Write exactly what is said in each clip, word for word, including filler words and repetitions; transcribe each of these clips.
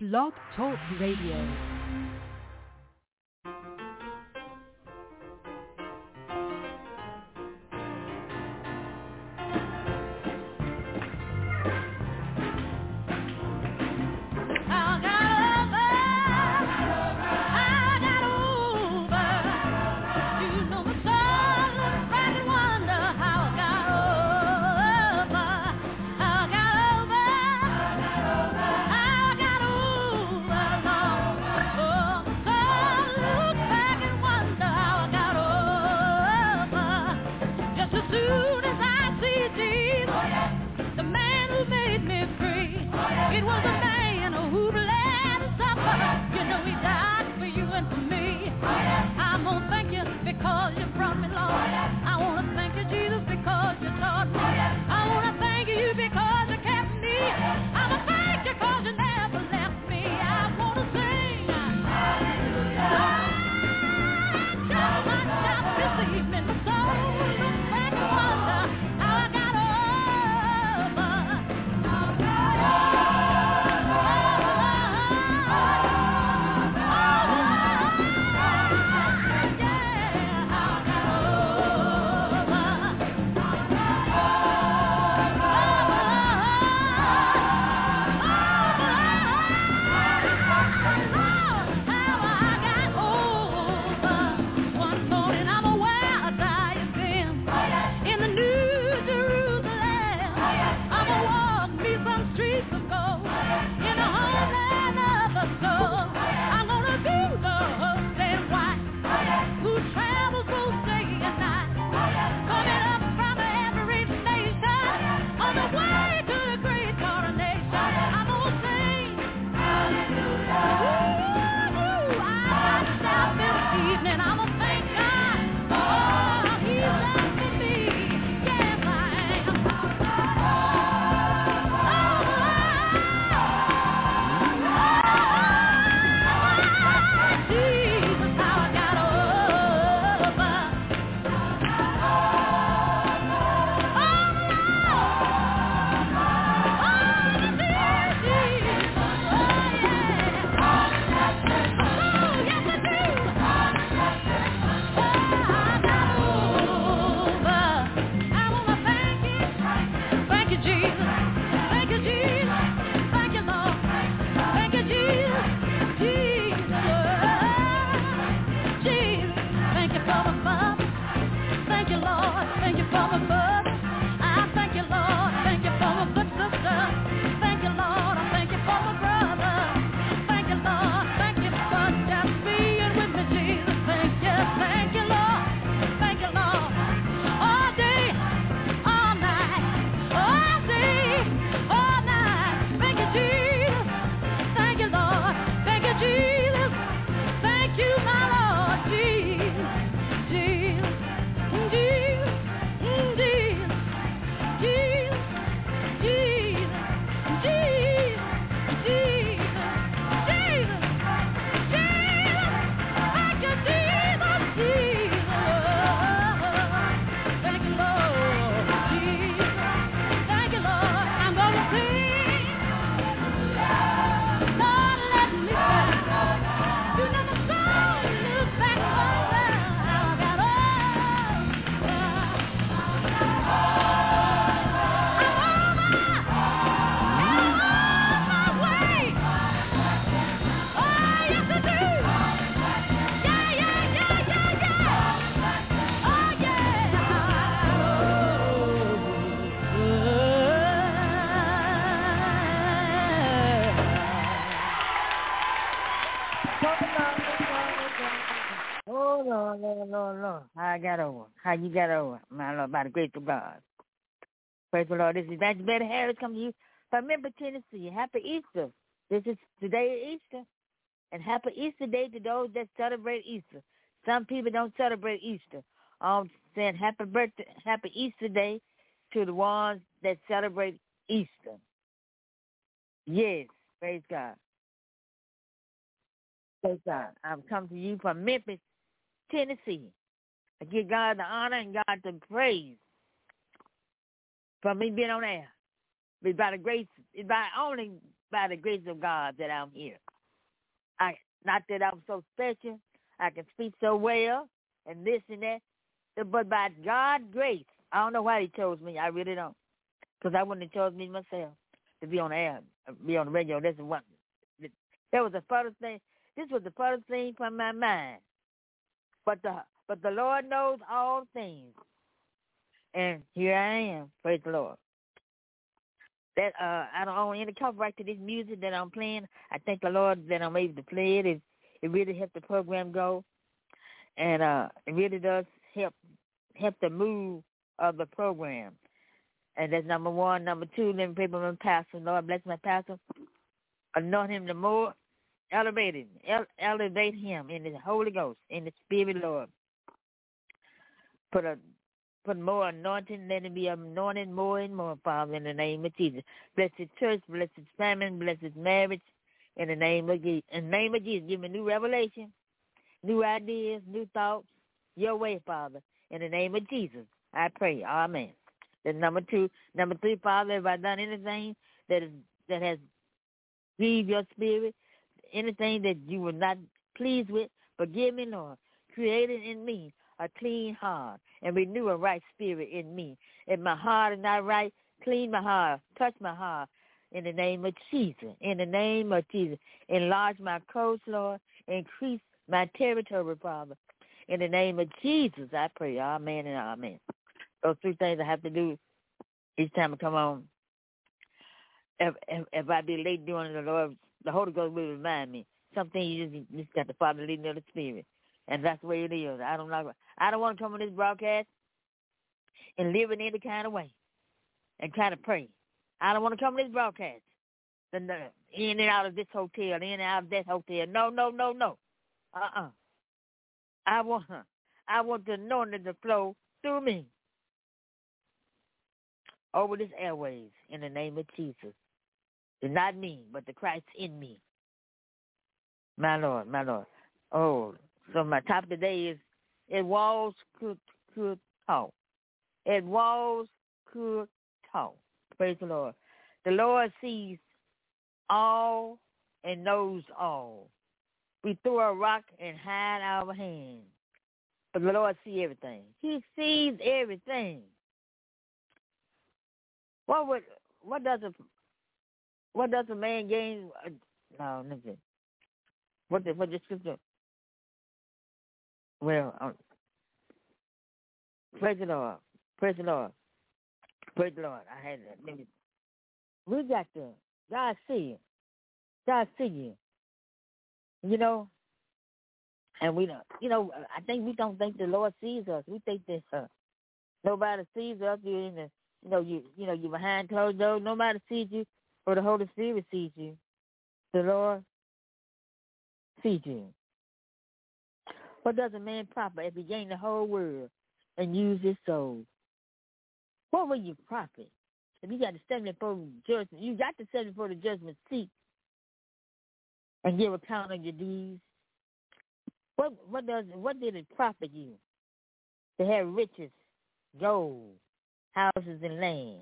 Blog Talk Radio. I got over. How you got over, my Lord, by the grace of God. Praise the Lord. This is Doctor Betty Harris coming to you from Memphis, Tennessee. Happy Easter. This is today Easter. And happy Easter Day to those that celebrate Easter. Some people don't celebrate Easter. I'm saying happy birthday, happy Easter Day to the ones that celebrate Easter. Yes, praise God. Praise God. I've come to you from Memphis, Tennessee. I give God the honor and God the praise for me being on air. It's by the grace, it's by only by the grace of God that I'm here. I not that I'm so special, I can speak so well and this and that, but by God's grace, I don't know why He chose me. I really don't, because I wouldn't have chose me myself to be on the air, be on the radio. This is what that was the first thing. This was the first thing from my mind. But the but the Lord knows all things, and here I am. Praise the Lord. That uh, I don't own any copyright to this music that I'm playing. I thank the Lord that I'm able to play it. It, it really helped the program go, and uh, it really does help help the move of the program. And that's number one. Number two, let me pray for my pastor. Lord, bless my pastor. Anoint him the more. Elevate him. Ele- elevate him in the Holy Ghost, in the Spirit, Lord. Put a Put more anointing. Let him be anointed more and more, Father, in the name of Jesus. Bless his church. Bless his family. Bless his marriage. In the name of Jesus. In the name of Jesus, give me new revelation, new ideas, new thoughts. Your way, Father. In the name of Jesus, I pray. Amen. That's number two. Number three, Father, have I done anything that is that has grieved your spirit, anything that you were not pleased with, forgive me, Lord. Create it in me a clean heart and renew a right spirit in me. If my heart is not right, clean my heart, touch my heart in the name of Jesus. In the name of Jesus, enlarge my coast, Lord. Increase my territory, Father. In the name of Jesus, I pray. Amen and amen. Those three things I have to do each time I come on. If, if, if I be late doing it, the Lord, the Holy Ghost will remind me. Something you just, you just got to follow the leading of the Spirit. And that's the way it is. I don't like. I don't want to come on this broadcast and live in any kind of way and kind of pray. I don't want to come on this broadcast and uh, in and out of this hotel, in and out of that hotel. No, no, no, no. Uh-uh. I want, I want the anointing to flow through me over this airways in the name of Jesus. It's not me, but the Christ in me. My Lord, my Lord. Oh. So my topic today is, it walls could could talk. It walls could talk. Praise the Lord. The Lord sees all and knows all. We throw a rock and hide our hand, but the Lord sees everything. He sees everything. What would what does a what does a man gain? Uh, no, listen. What the what the scripture? Well, um, praise the Lord. Praise the Lord. Praise the Lord. I had that. We got to, God see you. God see you. You know, and we don't, you know, I think we don't think the Lord sees us. We think that uh, nobody sees us. You're in the, you know, you, you know, you're behind closed doors. Nobody sees you, or the Holy Spirit sees you. The Lord sees you. What does a man profit if he gain the whole world and use his soul? What will you profit if you got to stand before the judgment? You got to stand before the judgment seat and give account of your deeds. What what does what did it profit you to have riches, gold, houses, and land,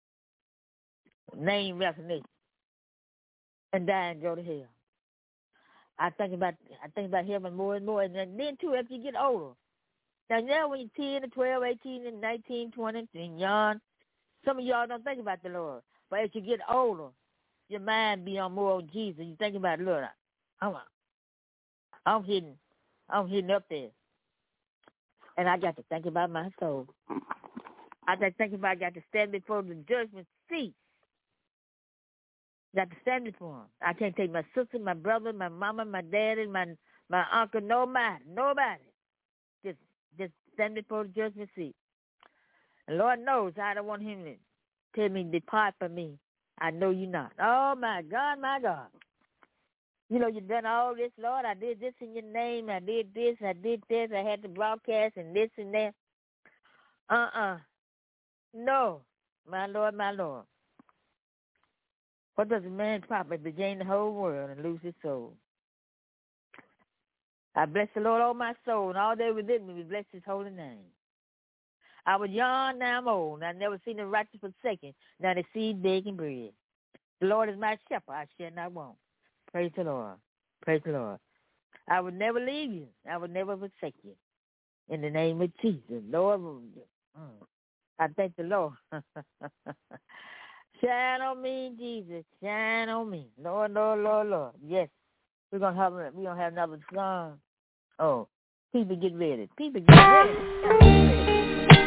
name recognition, and die and go to hell? I think about I think about heaven more and more, and then, then too as you get older. Now, now when you're ten, twelve, eighteen, and nineteen, twenty, and young, some of y'all don't think about the Lord. But as you get older, your mind be on more on Jesus. You think about, look, I'm, I'm hitting, I'm hitting up there. And I got to think about my soul. I got to think about I got to stand before the judgment seat. Got to stand before him. I can't take my sister, my brother, my mama, my daddy, my my uncle, nobody, nobody. Just just stand before the judgment seat. And Lord knows I don't want him to tell me, depart from me. I know you not. Oh, my God, my God. You know, you've done all this, Lord. I did this in your name. I did this. I did this. I had to broadcast and this and that. Uh-uh. No, my Lord, my Lord. What does a man profit if he gain the whole world and lose his soul? I bless the Lord, all my soul, and all that within me, we bless his holy name. I was young, now I'm old. I never seen the righteous forsaken, now they see begging bread. The Lord is my shepherd, I shall not want. Praise the Lord. Praise the Lord. I will never leave you. I will never forsake you. In the name of Jesus. Lord, I thank the Lord. Shine on me, Jesus. Shine on me. Lord, Lord, Lord, Lord. Yes. We're gonna have we're gonna have another song. Oh, people get ready. People get ready. Get ready.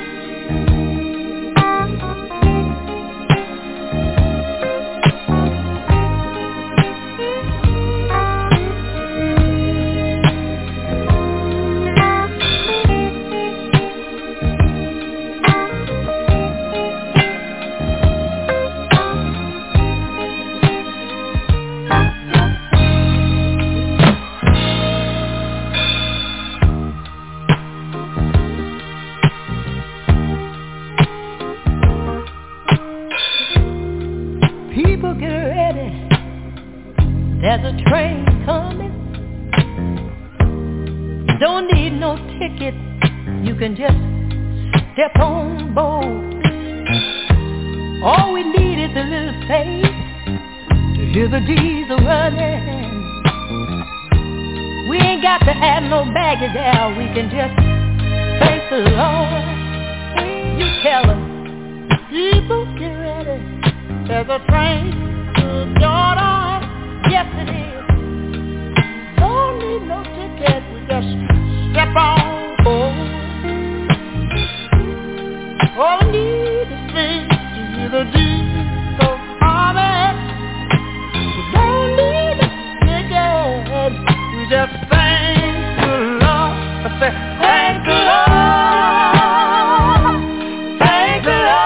People get ready, there's a train coming. Don't need no ticket, you can just step on board. All we need is a little faith to hear the diesel running. We ain't got to have no baggage there, we can just thank the Lord. You tell them, people get ready. There's a train to Jordan, yes it is. Don't need no ticket, we just step on board. All we need is faith to hear the diesel coming. We don't need a ticket, we just thank the Lord. I say, thank the Lord, thank the Lord.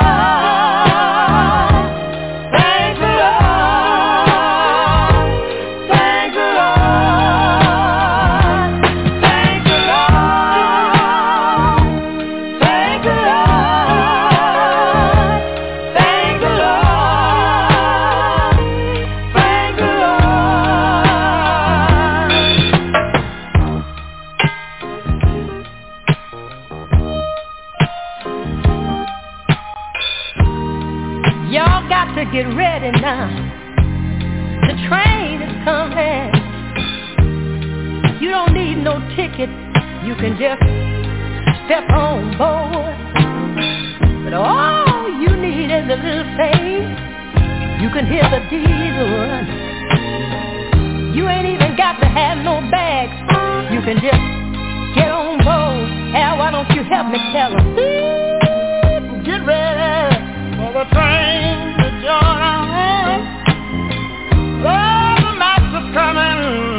Get ready now, the train is coming. You don't need no ticket, you can just step on board. But all you need is a little faith, you can hear the diesel run. You ain't even got to have no bags, you can just get on board. Hell, why don't you help me tell them? Get ready for the train. Jordan, oh, the master's coming.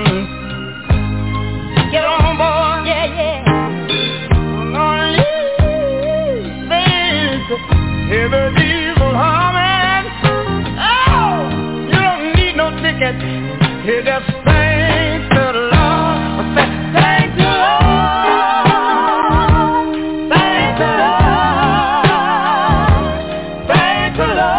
Get on board, yeah, yeah. On these things, hear the diesel humming. Oh, you don't need no ticket. You just thank the Lord. Thank the Lord. Thank the Lord. Thank the Lord.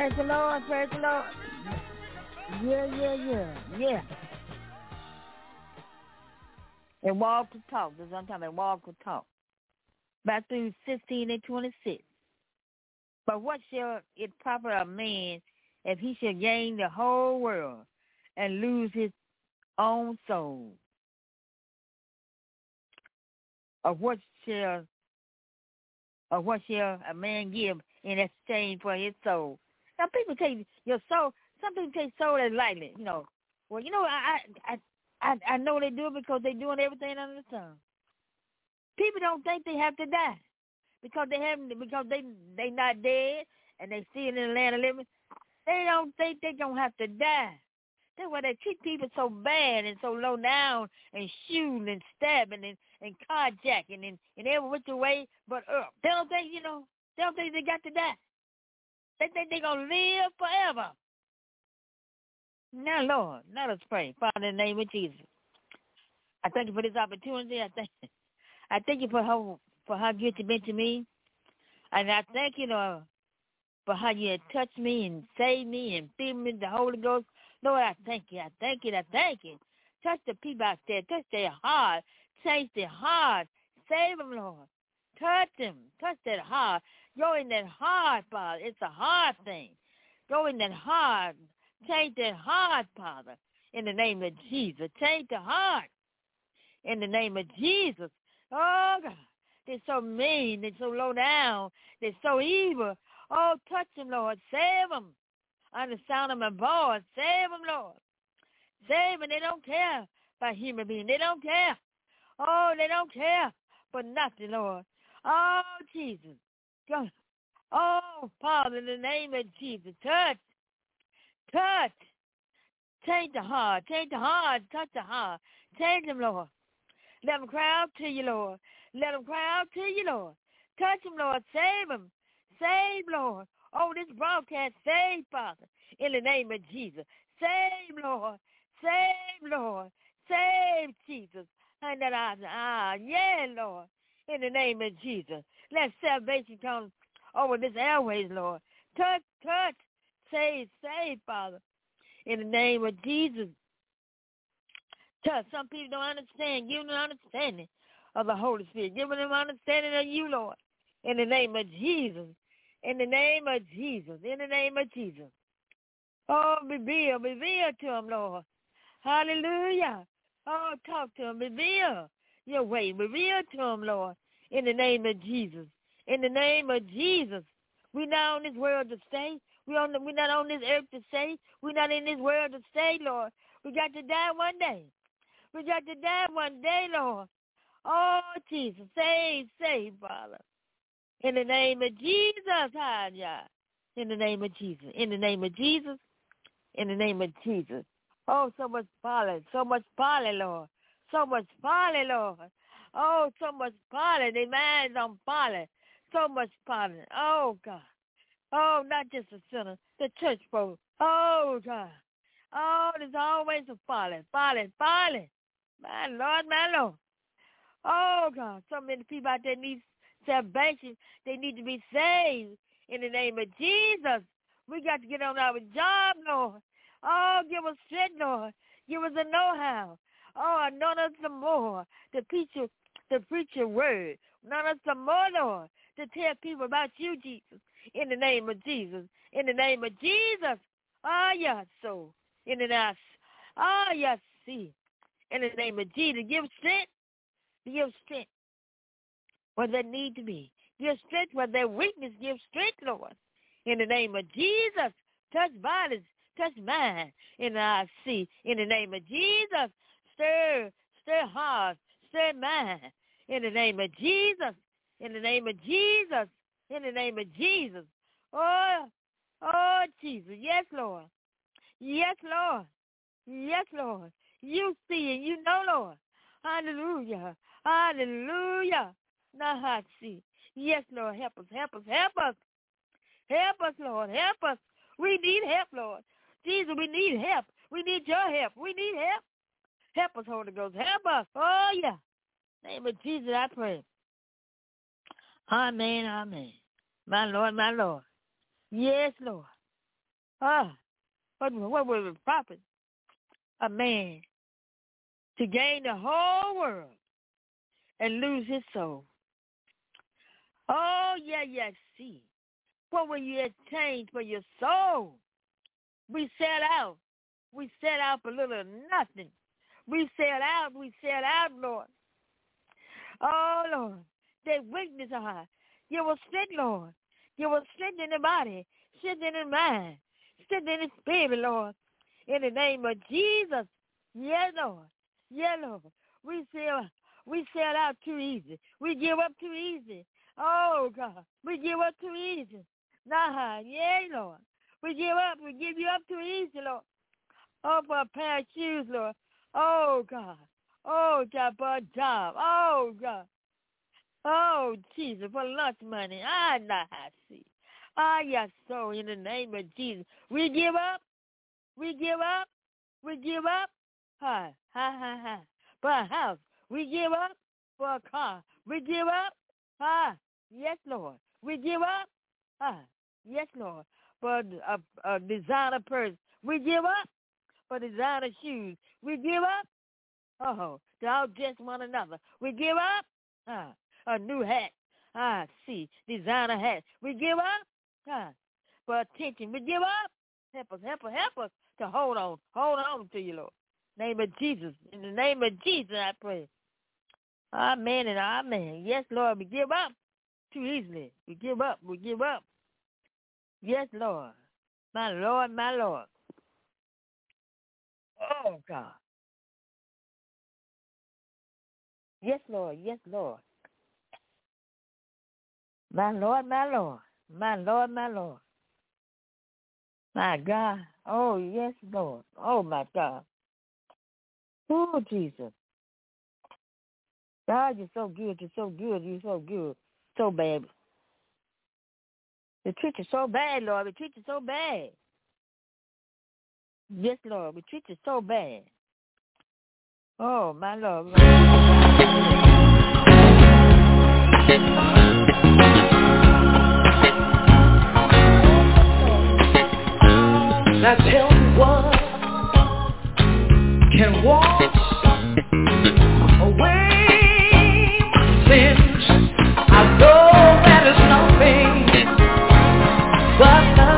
Praise the Lord, praise the Lord. Yeah, yeah, yeah, yeah. And walk to talk. That's what I'm talking about, walk to talk. Matthew sixteen and twenty-six. But what shall it profit a man if he shall gain the whole world and lose his own soul? Or what shall, or what shall a man give in exchange for his soul? Now, people take your soul. Some people take soul as lightly. You know, well, you know, I, I, I, I know they do it because they're doing everything under the sun. People don't think they have to die because they haven't, because they they not dead and they still in the land of living. They don't think they're gonna have to die. That's why they treat people so bad and so low down and shooting and stabbing and, and carjacking and, and every which way but up. They don't think, you know, they don't think they got to die. They think they're going to live forever. Now, Lord, let us pray. Father, in the name of Jesus, I thank you for this opportunity. I thank you. I thank you for how, for how good you've been to me. And I thank you, Lord, for how you have touched me and saved me and filled me with the Holy Ghost. Lord, I thank you. I thank you. I thank you. Touch the people out there. Touch their heart. Change their heart. Save them, Lord. Touch them. Touch that heart. Go in that heart, Father. It's a hard thing. Go in that heart. Change that heart, Father. In the name of Jesus. Change the heart. In the name of Jesus. Oh, God. They're so mean. They're so low down. They're so evil. Oh, touch them, Lord. Save them. Under the sound of my voice. Save them, Lord. Save them. They don't care about human beings. They don't care. Oh, they don't care for nothing, Lord. Oh, Jesus. God. Oh, Father, in the name of Jesus. Touch. Touch. Change the heart. Change the heart. Touch the heart. Change them, Lord. Let them cry out to you, Lord. Let them cry out to you, Lord. Touch them, Lord. Save them. Save, Lord. Oh, this broadcast, save, Father, in the name of Jesus. Save, Lord. Save, Lord. Save, Jesus. And that I, ah, yeah, Lord, in the name of Jesus. Let salvation come over this airways, Lord. Touch, touch, save, save, Father, in the name of Jesus. Touch. Some people don't understand. Give them an understanding of the Holy Spirit. Give them an understanding of you, Lord, in the name of Jesus. In the name of Jesus. In the name of Jesus. Oh, reveal, reveal to them, Lord. Hallelujah. Oh, talk to them. Reveal your way. Reveal to them, Lord, in the name of Jesus. In the name of Jesus. We're not on this world to stay. We're, on the, we're not on this earth to stay. We're not in this world to stay, Lord. We got to die one day. We got to die one day, Lord. Oh, Jesus. Save, save, Father. In the name of Jesus, hallelujah. In the name of Jesus. In the name of Jesus. In the name of Jesus. Oh, so much folly. So much folly, Lord. So much folly, Lord. Oh, so much folly. Their minds on folly. So much folly. Oh, God. Oh, not just the sinner. The church folk. Oh, God. Oh, there's always a folly. Folly. Folly. My Lord, my Lord. Oh, God. So many people out there need salvation. They need to be saved in the name of Jesus. We got to get on our job, Lord. Oh, give us strength, Lord. Give us a know-how. Oh, anoint us some more to preach your, to preach your word. Anoint us some more, Lord, to tell people about you, Jesus, in the name of Jesus. In the name of Jesus. Oh, yes, so. In the name, oh, yes, see. In the name of Jesus. Give strength. Give strength where there need to be. Give strength where there weakness. Give strength, Lord. In the name of Jesus. Touch bodies. Touch mind. In the I see. In the name of Jesus. Stir. Stir hearts. Stir mind. In the name of Jesus. In the name of Jesus. In the name of Jesus. Oh, oh, Jesus. Yes, Lord. Yes, Lord. Yes, Lord. You see and you know, Lord. Hallelujah. Hallelujah. Now I see. Yes, Lord. Help us. Help us. Help us. Help us, Lord. Help us. We need help, Lord. Jesus, we need help. We need your help. We need help. Help us, Holy Ghost. Help us. Oh, yeah. In the name of Jesus, I pray. Amen. Amen. My Lord, my Lord. Yes, Lord. Ah, what, what was it profit? A man to gain the whole world and lose his soul. Oh, yeah, yeah, see. What will you exchange for your soul? We set out. We set out for little nothing. We set out. We set out, Lord. Oh, Lord. That weakness, uh, you will strength, Lord. You will strengthen the body, strengthen the mind, strengthen the spirit, Lord. In the name of Jesus. Yeah, Lord. Yeah, Lord. We sell, we sell out too easy. We give up too easy. Oh, God. We give up too easy. Nah, yeah, Lord. We give up. We give you up too easy, Lord. Oh, for a pair of shoes, Lord. Oh, God. Oh, God, for a job. Oh, God. Oh, Jesus, for lunch money. I not see. Ah, yes, so in the name of Jesus. We give up. We give up. We give up. Ha, ha, ha, ha. For a house. We give up. For a car. We give up. Ah, yes, Lord. We give up. Ah, yes, Lord. For a, a designer purse. We give up. For designer shoes. We give up. Oh, to outdress one another. We give up. Ah, a new hat. Ah, see, designer hat. We give up. Ah, for attention. We give up. Help us, help us, help us to hold on. Hold on to you, Lord. Name of Jesus. In the name of Jesus, I pray. Amen and amen. Yes, Lord, we give up too easily. We give up. We give up. Yes, Lord. My Lord, my Lord. Oh, God. Yes, Lord. Yes, Lord. My Lord, my Lord. My Lord, my Lord. My God. Oh, yes, Lord. Oh, my God. Oh, Jesus. God, you're so good. You're so good. You're so good. So bad. The treat you so bad, Lord. We treat you so bad. Yes, Lord. We treat you so bad. Oh, my Lord. Now tell me what can wash away my sins. I know that is nothing but the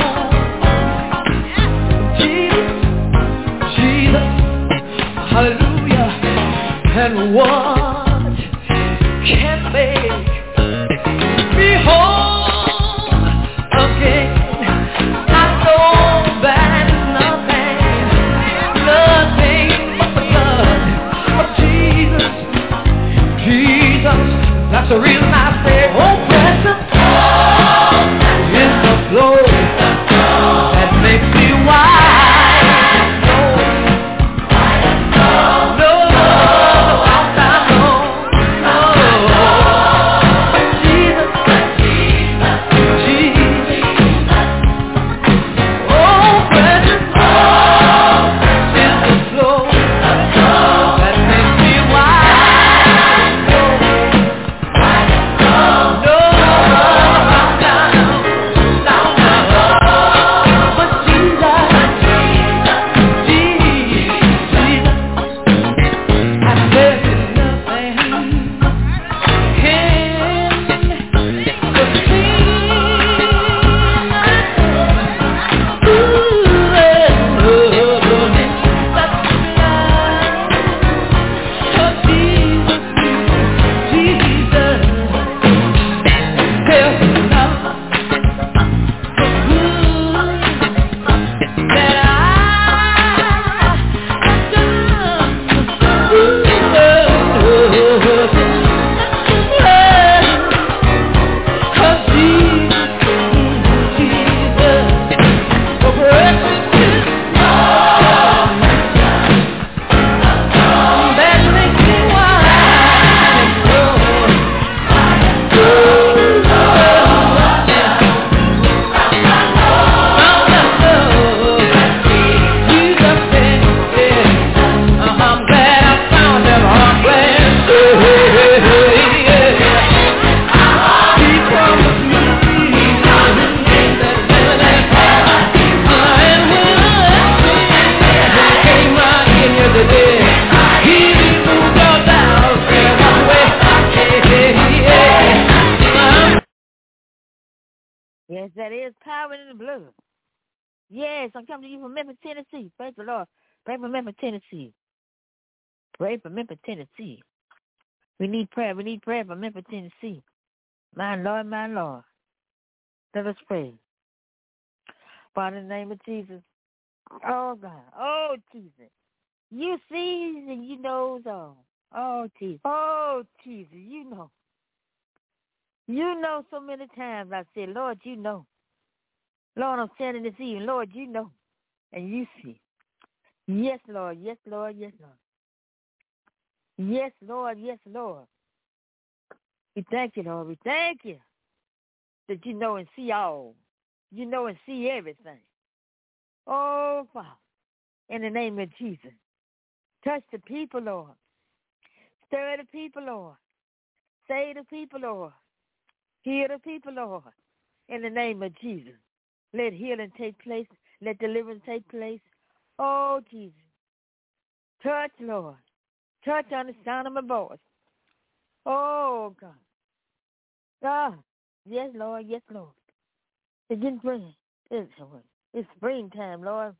blood. Jesus, Jesus, hallelujah. And what can make me whole again? I know that Yes, that is power in the blood. Yes, I'm coming to you from Memphis, Tennessee. Praise the Lord. Pray for Memphis, Tennessee. Pray for Memphis, Tennessee. We need prayer. We need prayer for Memphis, Tennessee. My Lord, my Lord. Let us pray. Father, in the name of Jesus. Oh, God. Oh, Jesus. You see and you know all. Oh, Jesus. Oh, Jesus. You know. You know so many times I said, Lord, you know. Lord, I'm standing this evening. Lord, you know. And you see. Yes, Lord. Yes, Lord. Yes, Lord. Yes, Lord. Yes, Lord. We thank you, Lord. We thank you that you know and see all. You know and see everything. Oh, Father, in the name of Jesus, touch the people, Lord. Stir the people, Lord. Save the people, Lord. Heal the people, Lord. In the name of Jesus, let healing take place. Let deliverance take place. Oh, Jesus. Touch, Lord. Touch on the sound of my voice. Oh, God. God. Yes, Lord. Yes, Lord. It didn't bring it. It's springtime, Lord.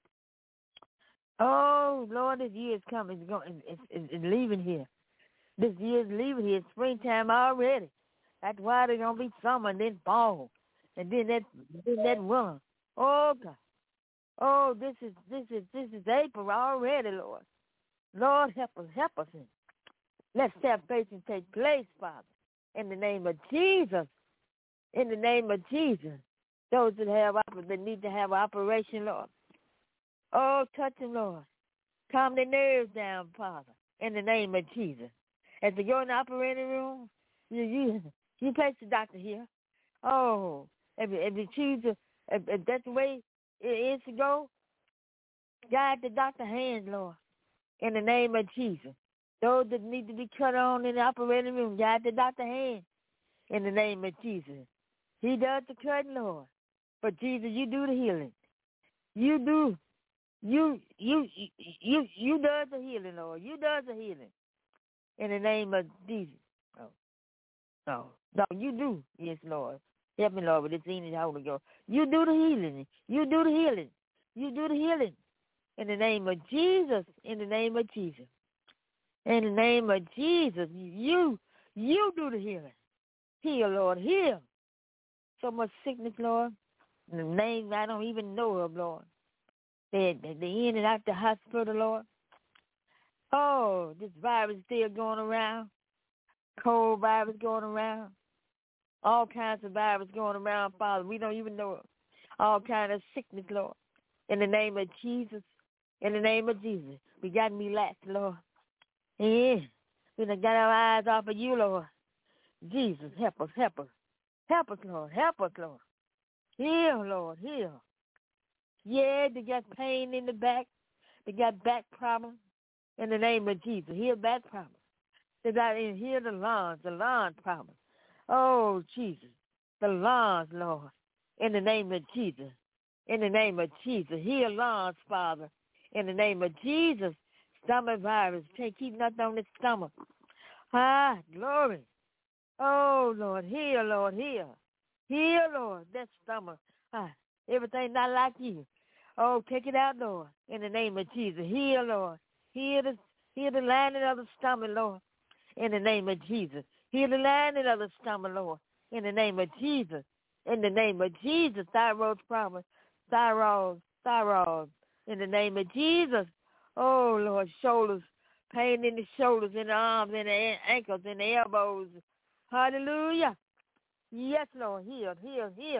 Oh, Lord, this year is coming. It's, going, it's, it's, it's leaving here. This year is leaving here. It's springtime already. That's why there's going to be summer and then fall. And then that then that winter. Oh, God. Oh, this is this is this is April already, Lord. Lord, help us, help us. Let salvation take place, Father. In the name of Jesus. In the name of Jesus. Those that have that need to have operation, Lord. Oh, touch them, Lord. Calm their nerves down, Father. In the name of Jesus. As they go in the operating room, you you, you place the doctor here. Oh, if, if you choose to, if, if that's the way it is to go, guide the doctor's hands, Lord. In the name of Jesus. Those that need to be cut on in the operating room, guide the doctor's hands. In the name of Jesus. He does the cutting, Lord. But Jesus, you do the healing. You do. You you you you does the healing, Lord. You does the healing. In the name of Jesus. Oh. No. No, you do. Yes, Lord. Help me, Lord, with this evening, Holy Ghost. You do the healing. You do the healing. You do the healing. In the name of Jesus. In the name of Jesus. In the name of Jesus. You you do the healing. Heal, Lord. Heal. So much sickness, Lord. The name I don't even know of, Lord. They, they, they in and out the hospital, Lord. Oh, this virus still going around. Cold virus going around. All kinds of virus going around, Father. We don't even know it. All kinds of sickness, Lord. In the name of Jesus. In the name of Jesus. We got me last, Lord. Yeah. We done got our eyes off of you, Lord. Jesus, help us, help us. Help us, Lord. Help us, Lord. Heal, Lord. Heal. Yeah, they got pain in the back. They got back problems. In the name of Jesus. Heal back problems. They got in here the lungs, the lung problems. Oh, Jesus. The lungs, Lord. In the name of Jesus. In the name of Jesus. Heal lungs, Father. In the name of Jesus. Stomach virus. Can't keep nothing on the stomach. Ah, glory. Oh, Lord. Heal, Lord. Heal. Heal, Lord. That stomach. Ah, everything not like you. Oh, take it out, Lord. In the name of Jesus. Heal, Lord. Heal the, heal the lining of the stomach, Lord. In the name of Jesus. Heal the lining of the stomach, Lord. In the name of Jesus. In the name of Jesus. Thyroid problem. Thyroid. Thyroid. In the name of Jesus. Oh, Lord. Shoulders. Pain in the shoulders, in the arms, in the ankles, in the elbows. Hallelujah. Yes, Lord. Heal, heal, heal.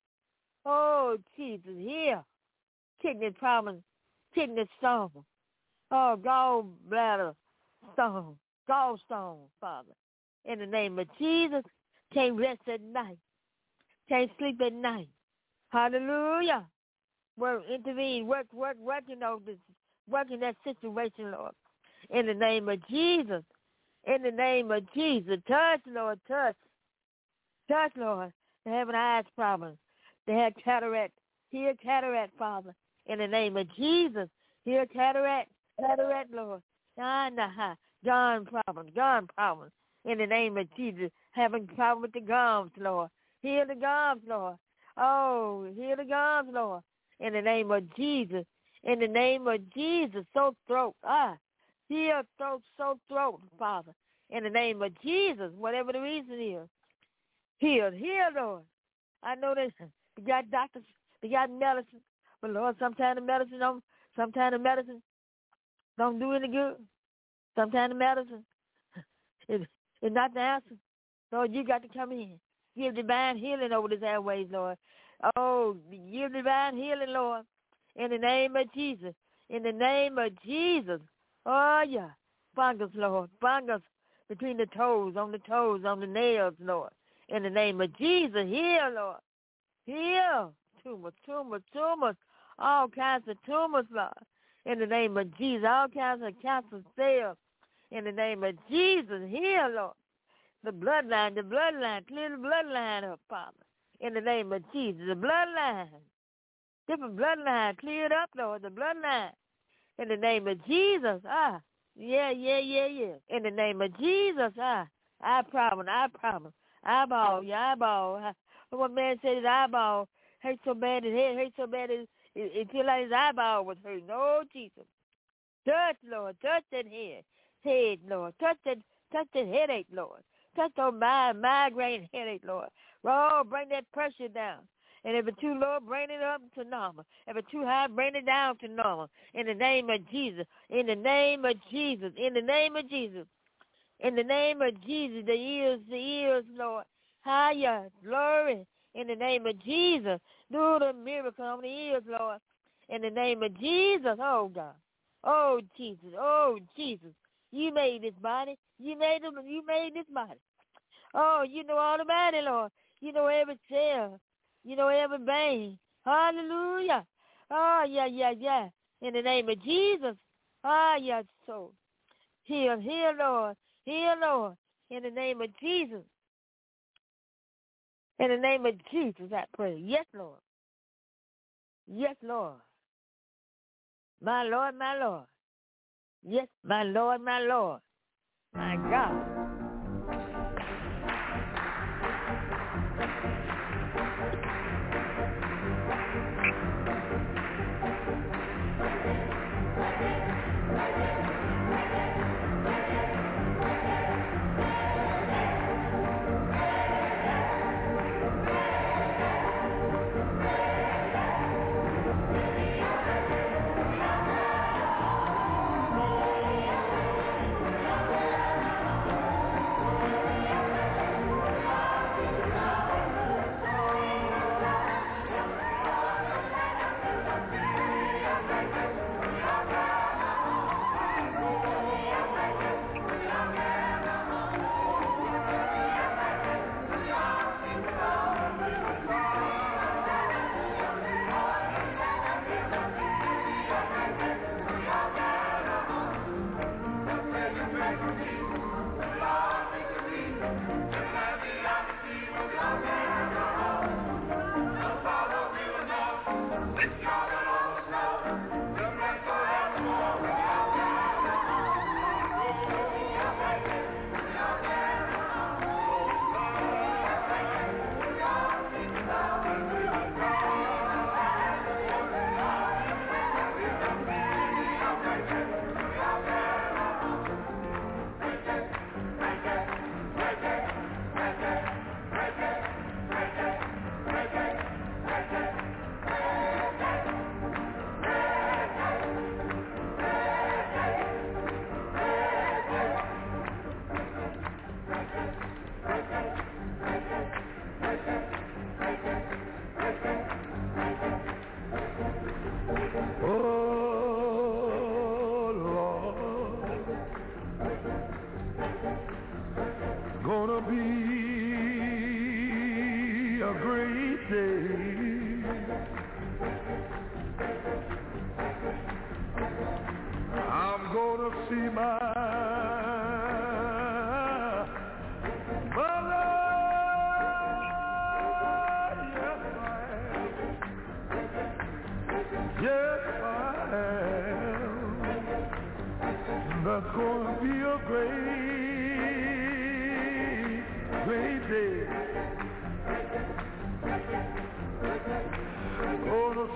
Oh, Jesus. Heal. Kidney problems. Kidney stone. Oh, gallbladder stone. Gallstone, Father. In the name of Jesus. Can't rest at night. Can't sleep at night. Hallelujah. Work, intervene. Work, work, work, you know, this, work in that situation, Lord. In the name of Jesus. In the name of Jesus. Touch, Lord, touch. Touch, Lord. They're having eyes problems. They have cataract. Heal cataract, Father. In the name of Jesus. Heal cataract. Cataract, Lord. John, John problems. John problems. In the name of Jesus. Having problem with the gums, Lord. Heal the gums, Lord. Oh, heal the gums, Lord. In the name of Jesus. In the name of Jesus. So throat. Ah. Heal throat, so throat, Father. In the name of Jesus. Whatever the reason is. Heal. Heal, Lord. I know this. We got doctors. We got medicine. But Lord, sometimes the medicine don't, sometimes the medicine don't do any good. Sometimes the medicine is, is not the answer. Lord, you got to come in. Give divine healing over these airways, Lord. Oh, give divine healing, Lord. In the name of Jesus. In the name of Jesus. Oh, yeah. Fungus, Lord. Fungus between the toes, on the toes, on the nails, Lord. In the name of Jesus. Heal, Lord. Heal. Tumors, tumors, tumors. All kinds of tumors, Lord. In the name of Jesus. All kinds of cancer cells. In the name of Jesus. Heal, Lord. The bloodline, the bloodline. Clear the bloodline up, Father. In the name of Jesus. The bloodline. Different bloodline. Clear it up, Lord. The bloodline. In the name of Jesus. Ah. Yeah, yeah, yeah, yeah. In the name of Jesus. Ah. I promise. I promise. Eyeball. Your eyeball. One man said his eyeball hurt so bad, his head hurt so bad, it, it, it feel like his eyeball was hurting. Oh, Jesus. Touch, Lord. Touch that head. Head, Lord. Touch that, touch that headache, Lord. Touch on my migraine headache, Lord. Oh, bring that pressure down. And if it's too low, bring it up to normal. If it's too high, bring it down to normal. In the name of Jesus. In the name of Jesus. In the name of Jesus. In the name of Jesus. The ears, the ears, Lord. Higher. Glory. In the name of Jesus. Do the miracle on the ears, Lord. In the name of Jesus. Oh, God. Oh, Jesus. Oh, Jesus. You made this body. You made them. You made this body. Oh, you know all about it, Lord. You know every cell. You know every vein. Hallelujah. Oh, yeah, yeah, yeah. In the name of Jesus. Ah, oh, yeah, so. Heal, heal, Lord. Heal, Lord. In the name of Jesus. In the name of Jesus, I pray. Yes, Lord. Yes, Lord. My Lord, my Lord. Yes, my Lord, my Lord. My God.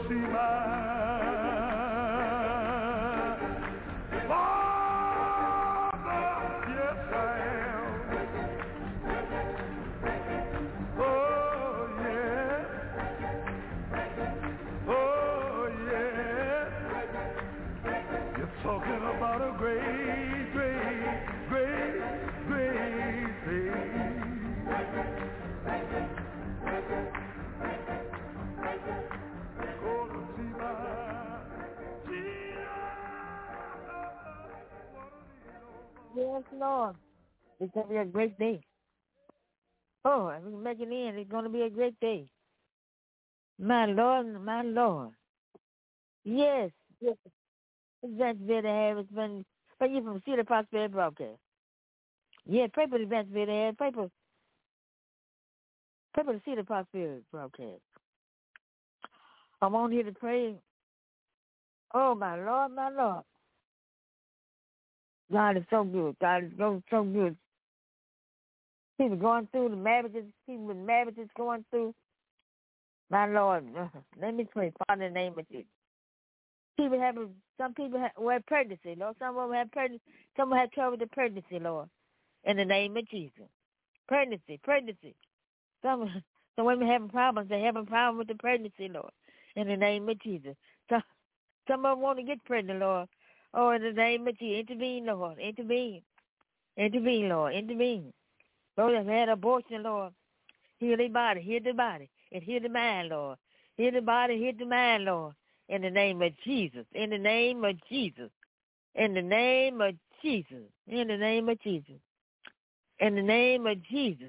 see my Father. Yes, I am. Oh, yeah. Oh, yeah. You're talking about a great, great, great, great thing. Yes, Lord. It's going to be a great day. Oh, I can make it in. It's going to be a great day. My Lord, my Lord. Yes, yes. Events Better Harris been, but you from Cedar Prosperity Broadcast. Yeah, pray for the Events Better Harris. Pray for, pray for the Cedar Prosperity Broadcast. I'm on here to pray. Oh, my Lord, my Lord. God is so good. God is so, so good. People going through the marriages, people with marriages going through. My Lord, uh, let me pray, Father, in the name of Jesus. People have, some people have, well, pregnancy, Lord. Some of them have pregnancy. Some have trouble with pregnancy, Lord. In the name of Jesus. Pregnancy, pregnancy. Some, some women having problems. They're having problems with the pregnancy, Lord. In the name of Jesus. Some, some of them want to get pregnant, Lord. Oh, in the name of Jesus. Intervene, Lord. Intervene. Intervene, Lord. Intervene. Those that have had abortion, Lord. Heal their body. Heal the body. And heal the mind, Lord. Heal the body. Heal the mind, Lord. In the name of Jesus. In the name of Jesus. In the name of Jesus. In the name of Jesus. In the name of Jesus.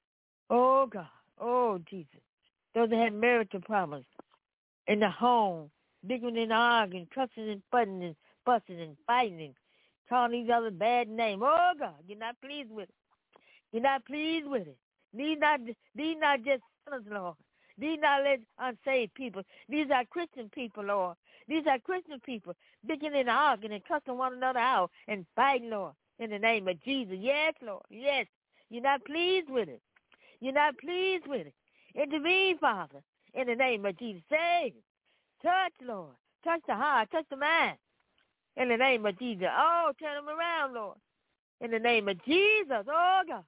Oh, God. Oh, Jesus. Those that have marital problems in the home, bickering and arguing, cussing and butting and fussing and fighting and calling each other bad names. Oh, God, you're not pleased with it. You're not pleased with it. These not, these not just sinners, Lord. These not unsaved people. These are Christian people, Lord. These are Christian people bickering and arguing and cussing one another out and fighting, Lord, in the name of Jesus. Yes, Lord. Yes. You're not pleased with it. You're not pleased with it. Intervene, Father, in the name of Jesus. Save. Touch, Lord. Touch the heart. Touch the mind. In the name of Jesus. Oh, turn them around, Lord. In the name of Jesus. Oh, God.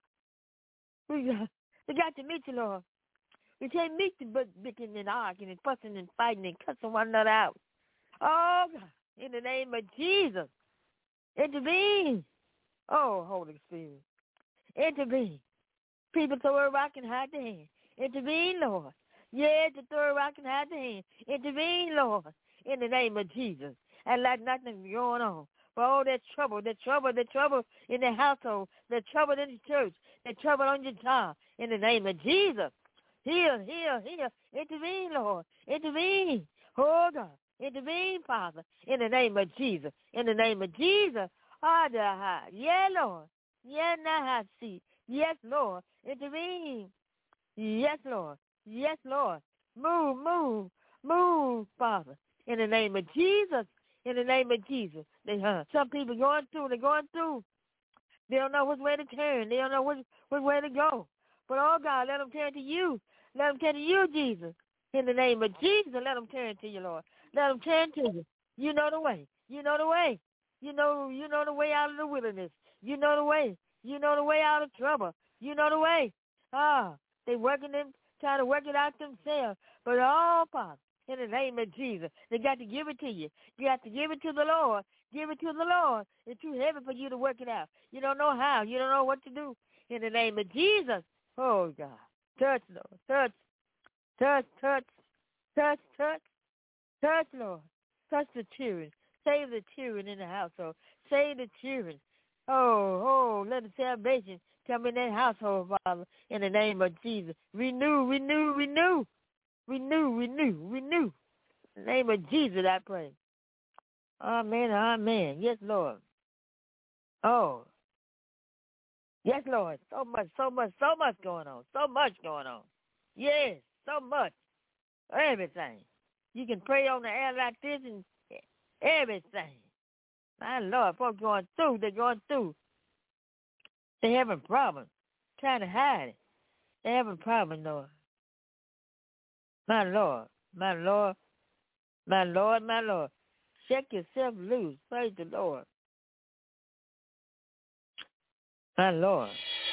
We got, we got to meet you, Lord. We can't meet you but bickering and arguing and fussing and fighting and cussing one another out. Oh, God. In the name of Jesus. Intervene. Oh, Holy Spirit. Intervene. People throw a rock and hide their hand. Intervene, Lord. Yeah, to throw a rock and hide their hand. Intervene, Lord, in the name of Jesus. And let nothing be going on. For all that trouble, the trouble, the trouble in the household, the trouble in the church, the trouble on your job, in the name of Jesus. Heal, heal, heal. Intervene, Lord. Intervene. Oh, God. Intervene, Father, in the name of Jesus. In the name of Jesus. Ah, yeah, Lord. Yeah, now I see. Yes, Lord. Intervene. Yes, Lord. Yes, Lord. Move, move, move, Father. In the name of Jesus. In the name of Jesus. They, uh, some people going through, they're going through. They don't know which way to turn. They don't know which, which way to go. But, oh, God, let them turn to you. Let them turn to you, Jesus. In the name of Jesus, let them turn to you, Lord. Let them turn to you. You know the way. You know the way. You know, you know the way out of the wilderness. You know the way. You know the way out of trouble. You know the way. Ah, they working them, trying to work it out themselves. But all, Father, in the name of Jesus, they got to give it to you. You got to give it to the Lord. Give it to the Lord. It's too heavy for you to work it out. You don't know how. You don't know what to do. In the name of Jesus. Oh, God. Touch, Lord. Touch. Touch, touch. Touch, touch. Touch, Lord. Touch the children. Save the children in the household. Save the children. Oh, oh, let the salvation come in that household, Father, in the name of Jesus. Renew, renew, renew. Renew, renew, renew. In the name of Jesus, I pray. Amen, amen. Yes, Lord. Oh. Yes, Lord. So much, so much, so much going on. So much going on. Yes, so much. Everything. You can pray on the air like this and everything. My Lord, folks going through. They're going through. They're having problems. Trying to hide it. They're having problems, Lord. My Lord. My Lord. My Lord, my Lord. Shake yourself loose. Praise the Lord. My Lord.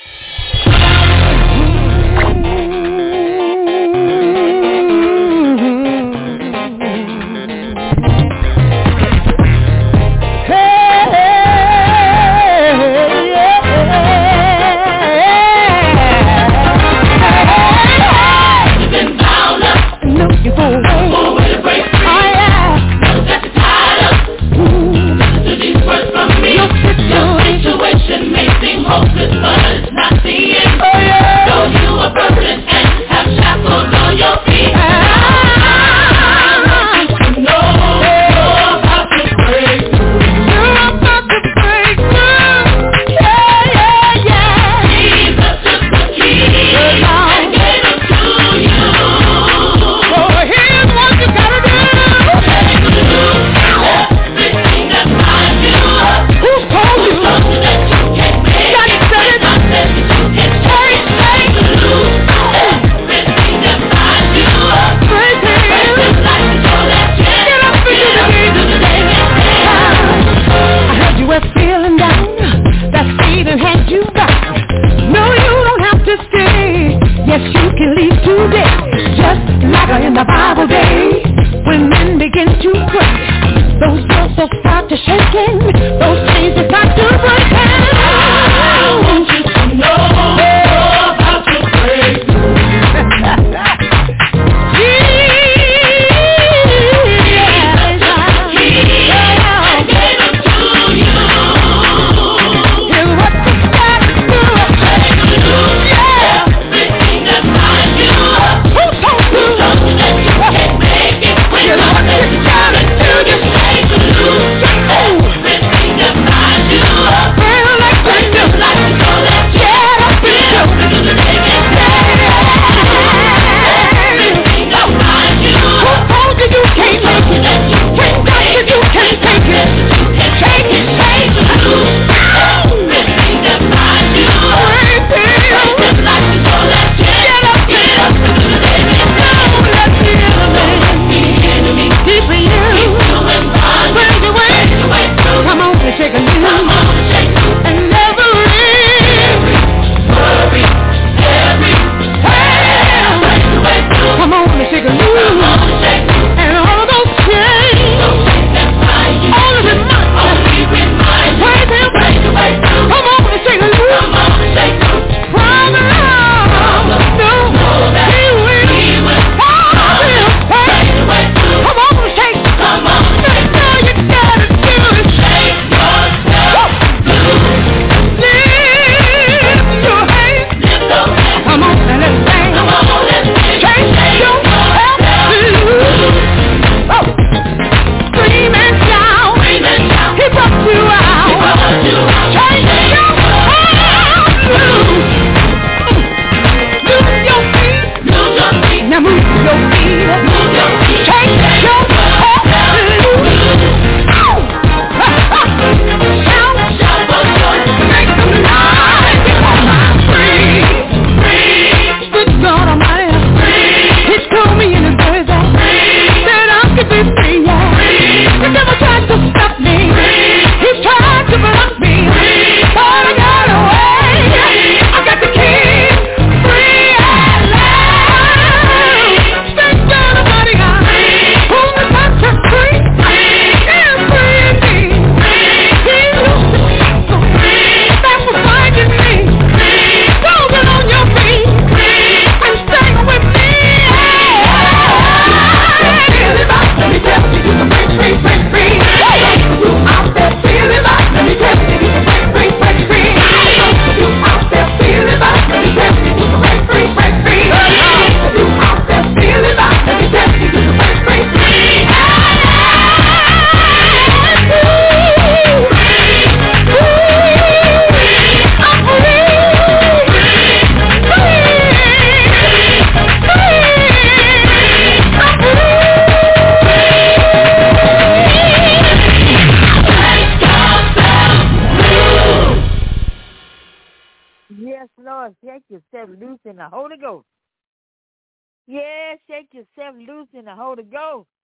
Lord, shake yourself loose in the Holy Ghost. Yeah, shake yourself loose in the Holy Ghost.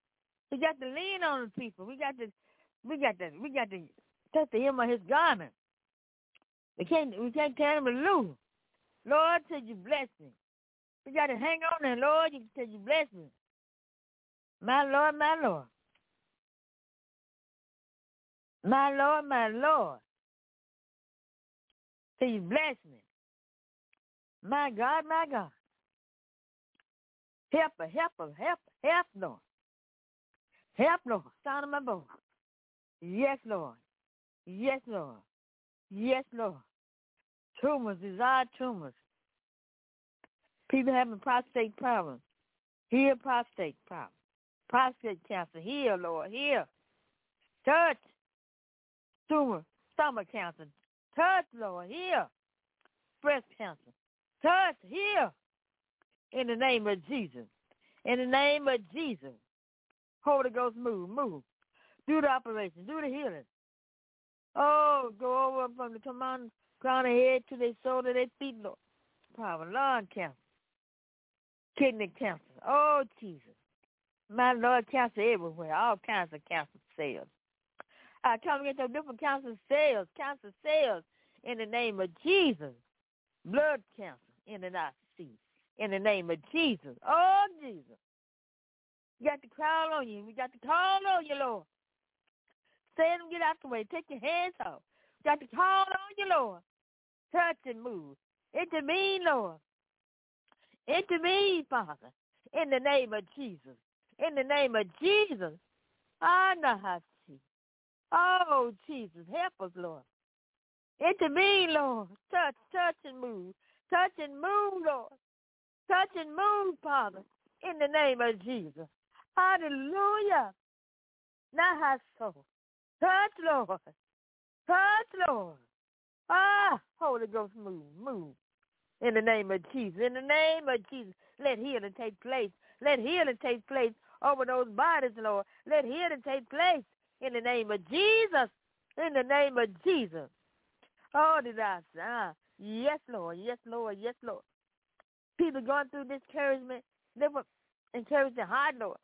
We got to lean on the people. We got to, we got to, we got to touch the hem of his garment. We can't, we can't turn him loose. Lord, till you bless me. We got to hang on there, Lord, till you bless me. My Lord, my Lord. My Lord, my Lord. Till you bless me. My God, my God. Help her, help her, help her, help, Lord. Help, Lord. Sound of my voice. Yes, Lord. Yes, Lord. Yes, Lord. Tumors, desired tumors. People having prostate problems. Heal prostate problems. Prostate cancer. Heal, Lord. Heal. Touch. Tumor. Stomach cancer. Touch, Lord. Heal. Breast cancer. Touch. Heal. In the name of Jesus. In the name of Jesus. Holy Ghost, move, move. Do the operation. Do the healing. Oh, go over from the command, crown of head to their soul to their feet, Lord. Problem. Lung cancer. Kidney cancer. Oh, Jesus. My Lord, cancer everywhere. All kinds of cancer cells. I come against those different cancer cells. Cancer cells in the name of Jesus. Blood cancer in the I C. In the name of Jesus. Oh, Jesus. We got to call on you. We got to call on you, Lord. Say them, get out the way. Take your hands off. We got to call on you, Lord. Touch and move. Intervene, Lord. Intervene, Father. In the name of Jesus. In the name of Jesus. I know how to see. Oh, Jesus. Help us, Lord. Intervene, Lord. Touch, touch and move. Touch and move, Lord. Touch and move, Father. In the name of Jesus. Hallelujah. Now how so? Touch, Lord. Touch, Lord. Ah, Holy Ghost, move, move. In the name of Jesus. In the name of Jesus. Let healing take place. Let healing take place over those bodies, Lord. Let healing take place. In the name of Jesus. In the name of Jesus. Oh, did I say? Ah, yes, Lord. Yes, Lord. Yes, Lord. People going through discouragement. They were encouraged to hard, Lord.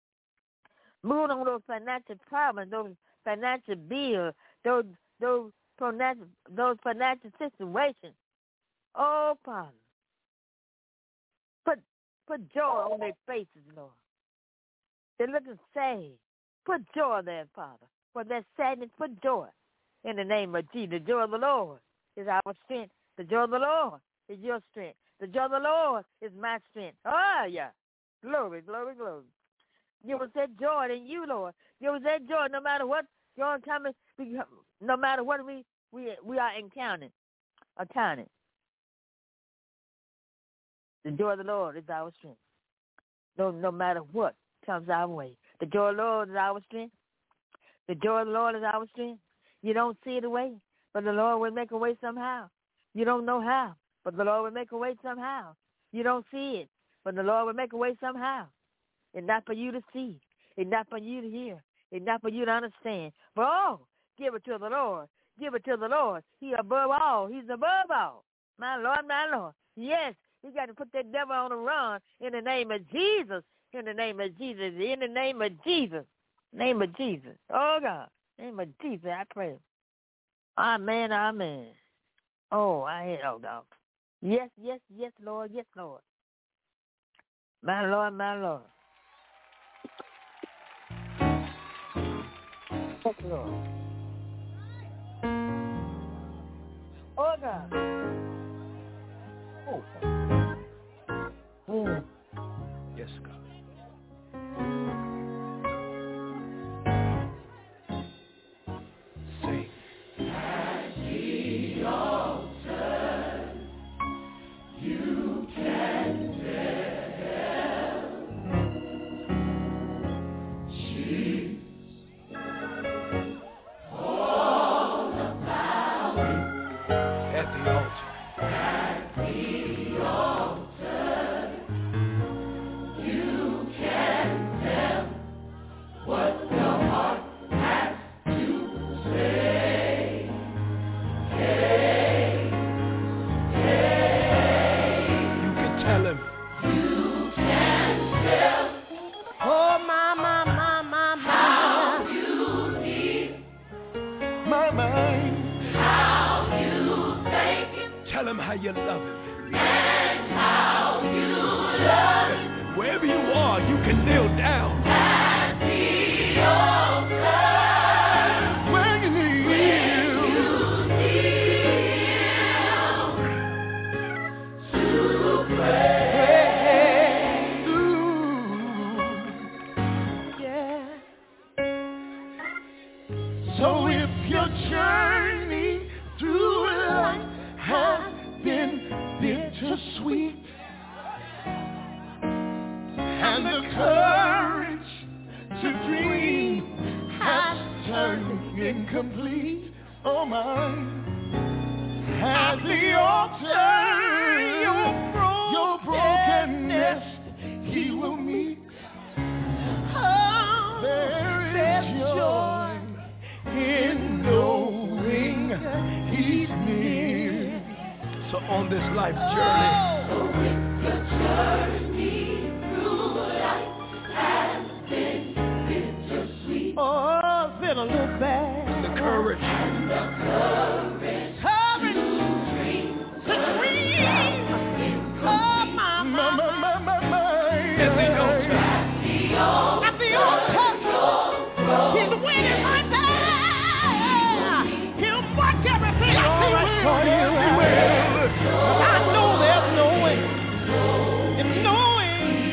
Move on those financial problems, those financial bills, those those financial those financial situations. Oh, Father, put put joy on their faces, Lord. They're looking sad. Put joy there, Father. For that sadness, put joy in the name of Jesus. The joy of the Lord is our strength. The joy of the Lord is your strength. The joy of the Lord is my strength. Oh, yeah. Glory, glory, glory. Give us that joy in you, Lord. Give us that joy no matter what you're coming, no matter what we, we, we are encountering, encountering. The joy of the Lord is our strength. No, no matter what comes our way. The joy of the Lord is our strength. The joy of the Lord is our strength. You don't see the way, but the Lord will make a way somehow. You don't know how, but the Lord will make a way somehow. You don't see it, but the Lord will make a way somehow. It's not for you to see. It's not for you to hear. It's not for you to understand. But oh, give it to the Lord. Give it to the Lord. He above all. He's above all. My Lord, my Lord. Yes, we got to put that devil on the run in the name of Jesus. In the name of Jesus. In the name of Jesus. Name of Jesus. Oh, God. Name of Jesus, I pray. Amen, amen. Oh, I hear, oh, God. Yes, yes, yes, Lord. Yes, Lord. My Lord, my Lord. Yes, Lord. Oh, God. Oh, God. Mm. Yes, God. Sing. At the altar, you can tell she's all about it. At the altar. At the altar. Tell him how you love him. And how you love him. Wherever you are, you can kneel down. At the altar. When you kneel. When you kneel. To pray. Ooh. Yeah. So if your journey through life has been bittersweet, and the courage to dream has turned incomplete, oh my, at the altar your, bro- your brokenness he will meet. Oh, there is joy in knowing he's near. So on this life journey, so if your journey through life has been bittersweet, oh, it's been a little bad. And the courage, and the courage, courage to dream, to dream. Oh my, my, my, my, my, my. At the altar, at the altar, at the altar, he's waiting right there. He'll watch everything all right for you. I know there's no way. It's no way.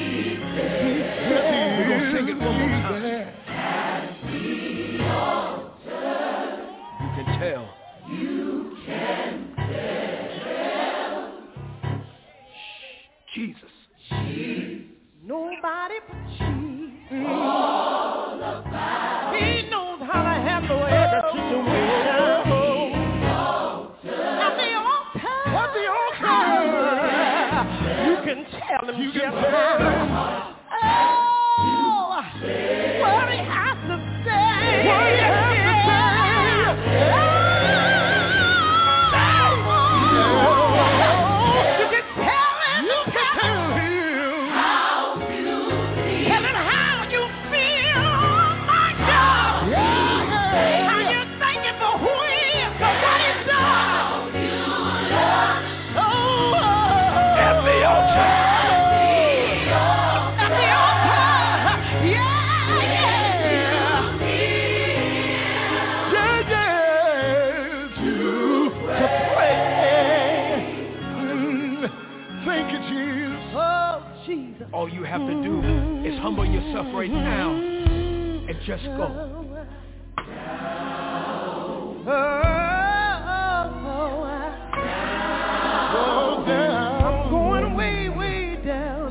We're gonna sing it one more time. At the altar, you can tell. You can tell. Jesus. Jesus. Nobody but Jesus. All about. He knows how to handle every situation. At the altar. At the altar. You can tell him You just can how. tell him. Oh, what he has to say. What he has to say. You can tell him. You can tell him. How you feel. Tell him how you feel. My God. How you thanking for who he is, for what he's done. Oh, At the altar. at the altar. Yeah, yeah. Yeah, yeah. To, to pray. Mm, thank you, Jesus. Oh, Jesus. All you have to do is humble yourself right now and just go. Oh, oh, down. I'm going way, way down.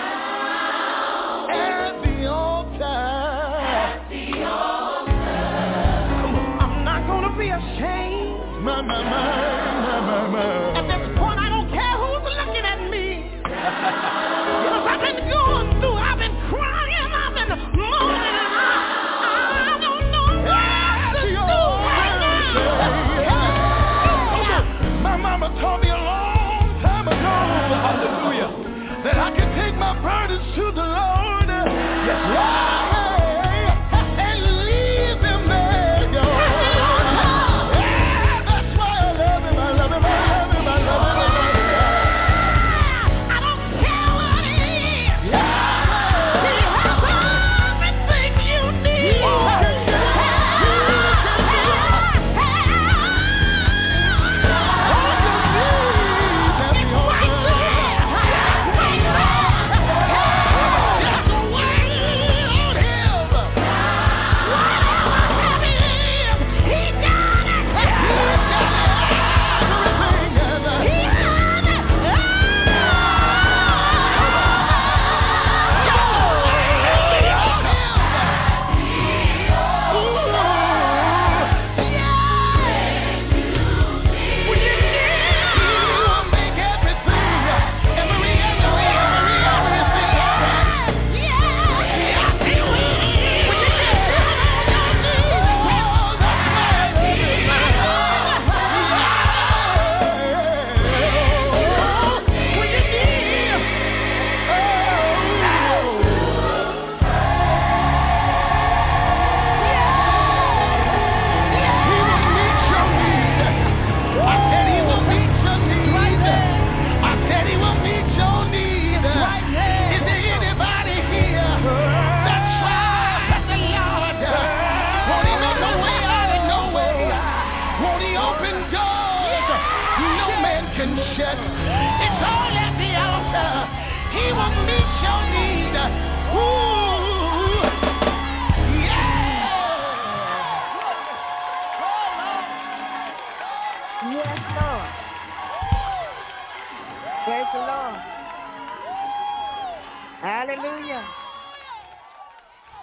At the altar. At the altar. I'm not gonna be ashamed. My, my, my, my, my, my. At this point, I don't care who's looking at me. Because I've been going through, I've been crying, I've been moaning, and I, I don't know what to do right now. My mama told me a long time ago, Hallelujah. that I can take my burdens to the Lord. Yes, and leave them there, yo. Yeah, that's why I love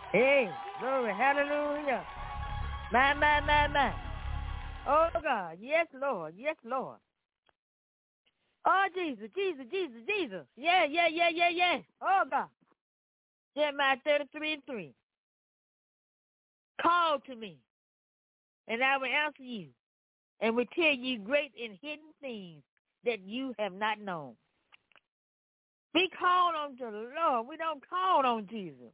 Hey, glory, hallelujah. My, my, my, my. Oh, God. Yes, Lord. Yes, Lord. Oh, Jesus, Jesus, Jesus, Jesus. Yeah, yeah, yeah, yeah, yeah. Oh, God. Jeremiah thirty-three and three. Call to me, and I will answer you, and will tell you great and hidden things that you have not known. We call on to the Lord. We don't call on Jesus.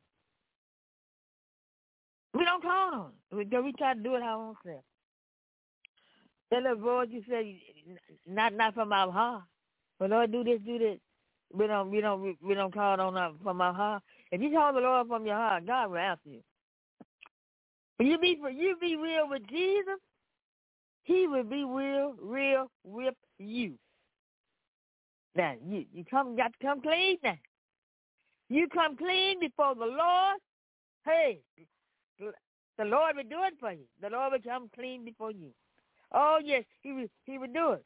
We don't call on him. We, we try to do it our own self. That little voice you said, not not from our heart. But Lord, do this, do this. We don't, we don't, we, we don't call on him from our heart. If you call the Lord from your heart, God will answer you. When you be, you be real with Jesus, he will be real, real with you. Now, you, you come, got to come clean now. You come clean before the Lord. Hey, the Lord will do it for you. The Lord will come clean before you. Oh, yes, he will, he will do it.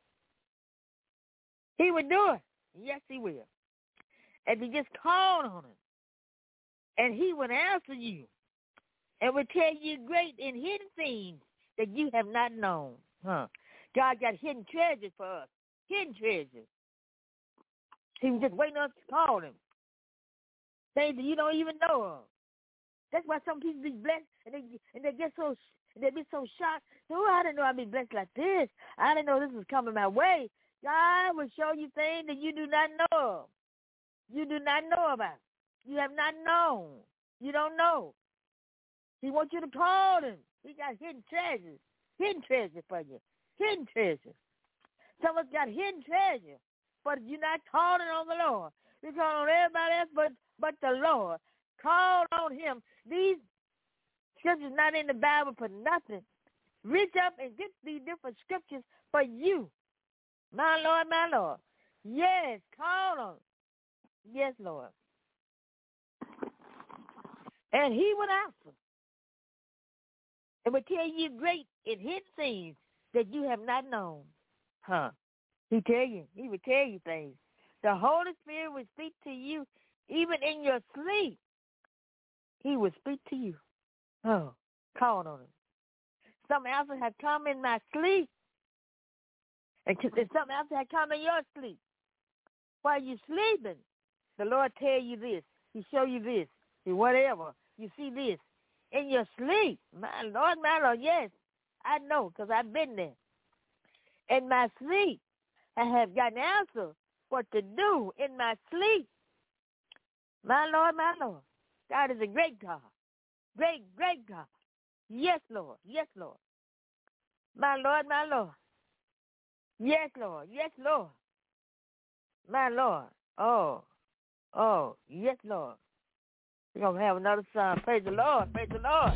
He will do it. Yes, he will. And you just call on him, and he will answer you and will tell you great and hidden things that you have not known. Huh? God got hidden treasures for us, hidden treasures. He was just waiting on us to call him. Things that you don't even know of. That's why some people be blessed, and they and they get so they be so shocked. Oh, I didn't know I'd be blessed like this. I didn't know this was coming my way. God will show you things that you do not know of. You do not know about. You have not known. You don't know. He wants you to call him. He got hidden treasures. Hidden treasures for you. Hidden treasures. Some of us got hidden treasure, but you're not calling on the Lord. You're calling on everybody else but, but the Lord. Call on him. These scriptures not in the Bible for nothing. Reach up and get these different scriptures for you. My Lord, my Lord. Yes, call on him. Yes, Lord. And he would answer. And will tell you great and hidden things that you have not known. Huh. He tell you. He will tell you things. The Holy Spirit will speak to you even in your sleep. He will speak to you. Oh, call on him. Some answers have come in my sleep. And some answers have come in your sleep. While you're sleeping, the Lord tell you this. He show you this. Whatever. You see this. In your sleep. My Lord, my Lord, yes. I know because I've been there. In my sleep, I have got an answer what to do in my sleep. My Lord, my Lord. God is a great God. Great, great God. Yes, Lord. Yes, Lord. My Lord, my Lord. Yes, Lord. Yes, Lord. My Lord. Oh. Oh. Yes, Lord. We're going to have another song. Praise the Lord. Praise the Lord.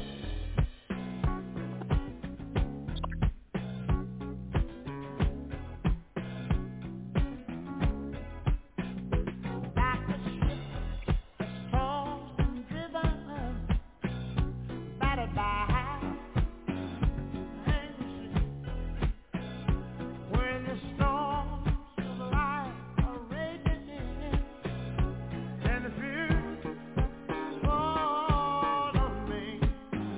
And the fear fall on me.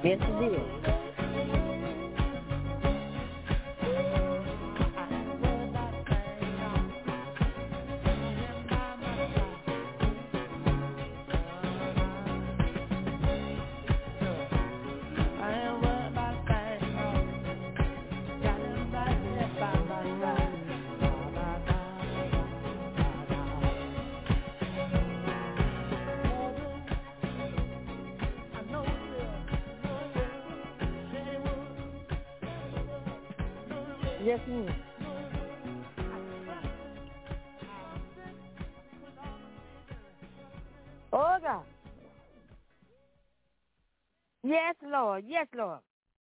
Yes, it is. Yes, ma'am. Oh, God. Yes, Lord. Yes, Lord.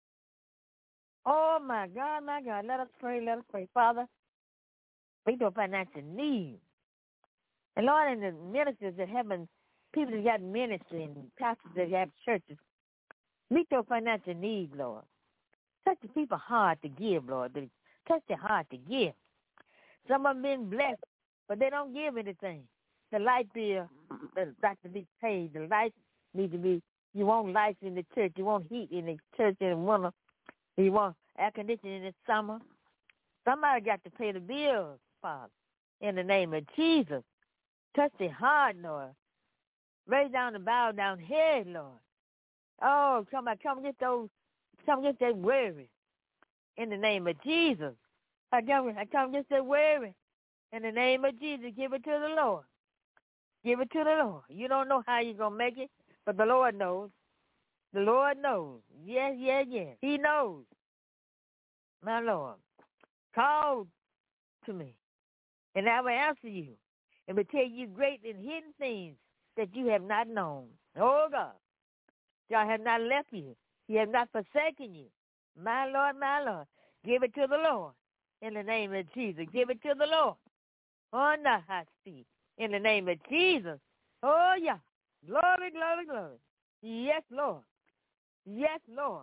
Oh, my God, my God. Let us pray. Let us pray. Father, we do financial need. And, Lord, in the ministers that have been, people that got ministry and pastors that have churches, meet their financial need, Lord. Touch the people hard to give, Lord. Touch their heart to give. Some of them been blessed, but they don't give anything. The light bill that's got to be paid. The lights need to be, you want lights in the church. You want heat in the church in the winter. You want air conditioning in the summer. Somebody got to pay the bills, Father, in the name of Jesus. Touch their heart, Lord. Raise down the bow down head, Lord. Oh, come on, come get those, come get that worry in the name of Jesus. I come, I come get that worry in the name of Jesus. Give it to the Lord. Give it to the Lord. You don't know how you're going to make it, but the Lord knows. The Lord knows. Yes, yes, yes. He knows. My Lord, call to me, and I will answer you, and will tell you great and hidden things that you have not known. Oh, God, God has not left you. He has not forsaken you. My Lord, my Lord, give it to the Lord in the name of Jesus. Give it to the Lord. Oh, not hot seat in the name of Jesus. Oh, yeah. Glory, glory, glory. Yes, Lord. Yes, Lord.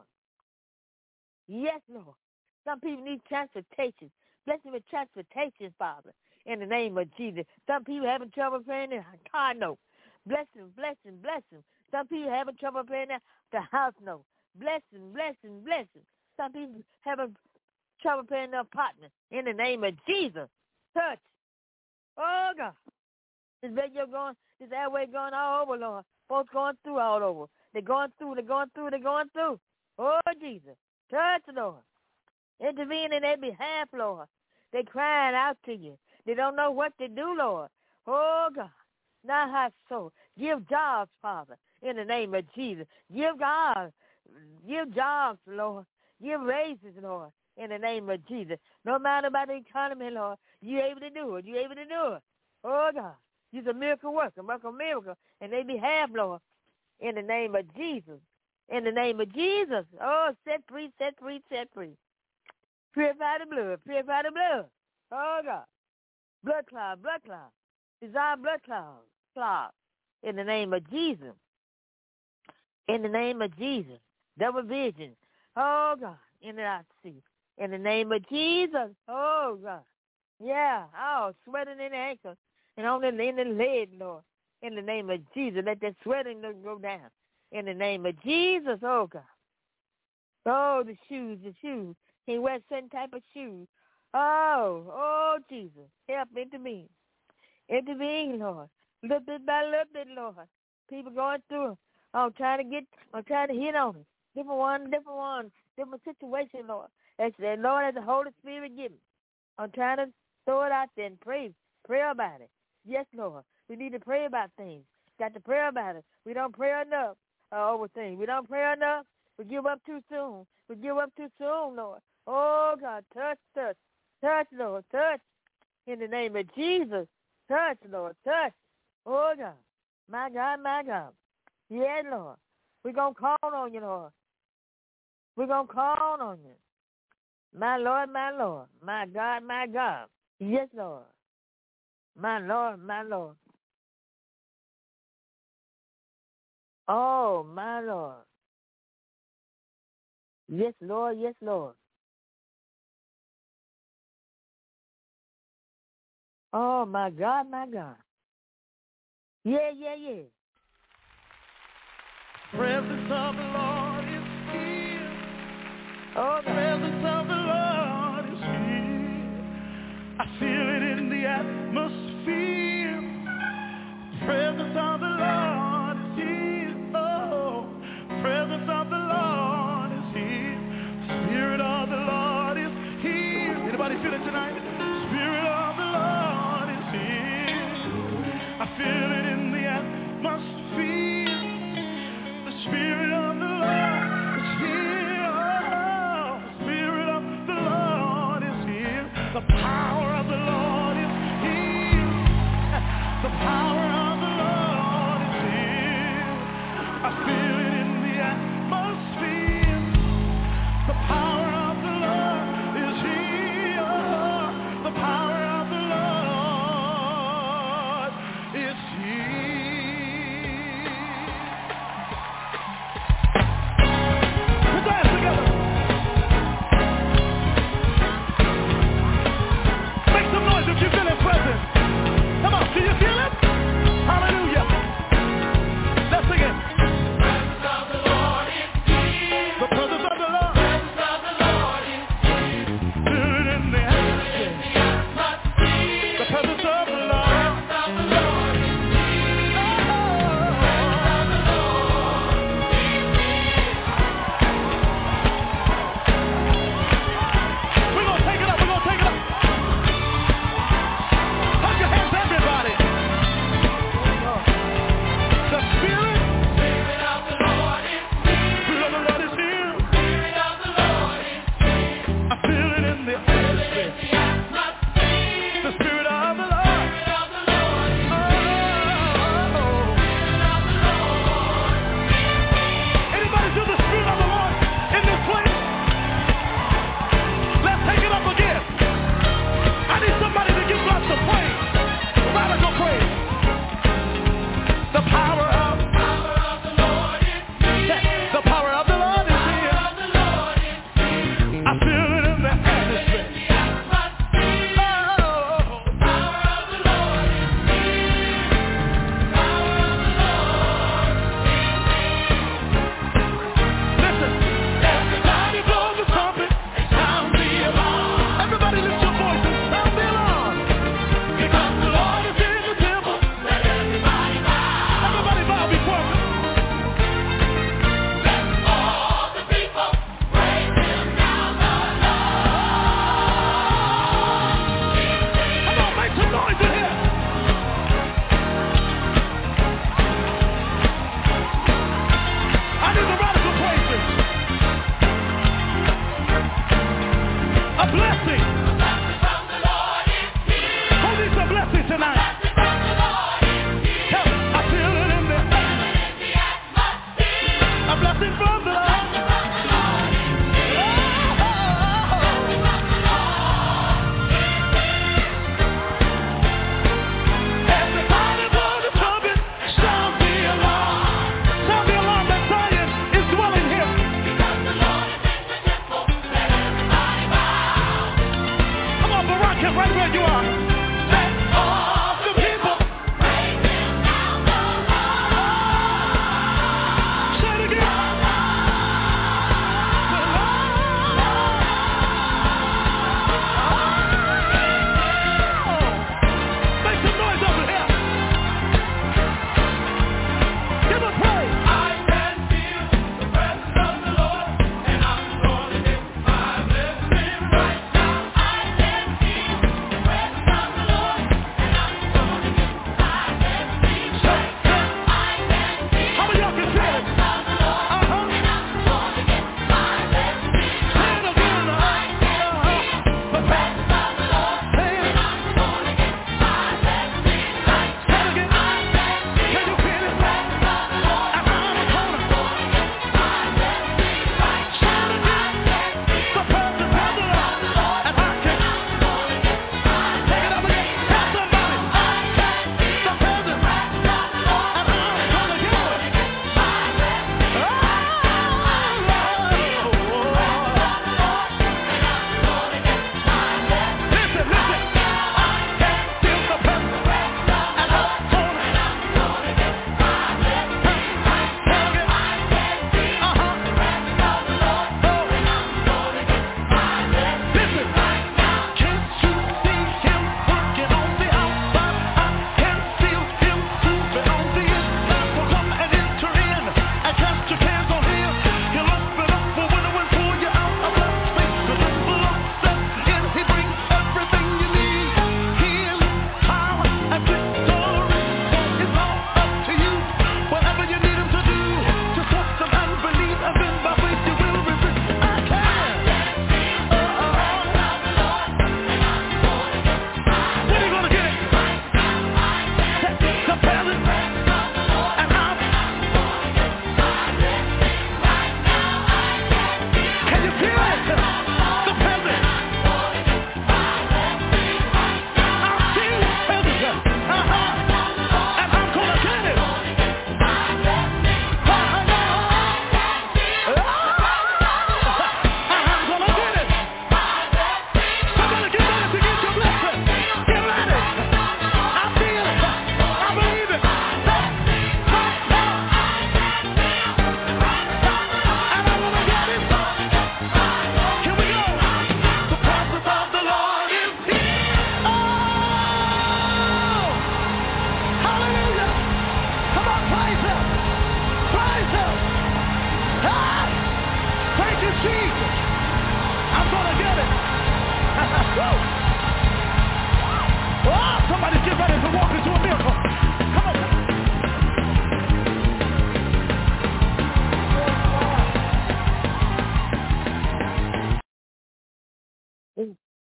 Yes, Lord. Some people need transportation. Bless them with transportation, Father, in the name of Jesus. Some people having trouble paying their car note. Bless them, bless them, bless them. Some people having trouble paying their the house note. Bless them, bless them, bless them. Some people having trouble paying their apartment. In the name of Jesus. Touch. Oh, God. This radio going, this airway going all over, Lord. Folks going through all over. They're going through, they're going through, they're going through. Oh, Jesus. Touch, Lord. Intervene in their behalf, Lord. They crying out to you. They don't know what to do, Lord. Oh, God. Now how so? Give jobs, Father, in the name of Jesus. Give God, give jobs, Lord. Give raises, Lord, in the name of Jesus. No matter about the economy, Lord, you're able to do it. You're able to do it. Oh, God. You're a miracle worker, miracle, miracle, in their behalf, Lord, in the name of Jesus. In the name of Jesus. Oh, set free, set free, set free. Purify the blood, purify the blood. Oh, God. Blood clot, blood clot. Desire blood clot, clot. In the name of Jesus. In the name of Jesus. Double vision. Oh, God. In the I see. In the name of Jesus. Oh, God. Yeah. Oh, sweating in the ankles. And on the, in the leg, Lord. In the name of Jesus. Let that sweating go down. In the name of Jesus. Oh, God. Oh, the shoes, the shoes. He wears certain type of shoes. Oh, oh, Jesus. Help intervene. Intervene, Lord. Little bit by little bit, Lord. People going through. I'm trying to get, I'm trying to hit on them. Different one, different one, different situation, Lord. As the Lord, as the Holy Spirit give me. I'm trying to throw it out there and pray. Pray about it. Yes, Lord. We need to pray about things. Got to pray about it. We don't pray enough uh, over things. We don't pray enough. We give up too soon. We give up too soon, Lord. Oh, God, touch, touch. Touch, Lord, touch. In the name of Jesus. Touch, Lord, touch. Oh, God. My God, my God. Yeah, Lord. We're going to call on you, Lord. We're going to call on you. My Lord, my Lord. My God, my God. Yes, Lord. My Lord, my Lord. Oh, my Lord. Yes, Lord, yes, Lord. Oh, my God, my God. Yeah, yeah, yeah. Presence of the Lord is Oh, the presence of the Lord is here. I feel it in the atmosphere. The presence of the Lord is here. Oh, the presence of the Lord is here. The Spirit of the Lord is here. Anybody feel it tonight? The Spirit of the Lord is here. I feel it in the atmosphere. The Spirit of the Lord is here. Oh, the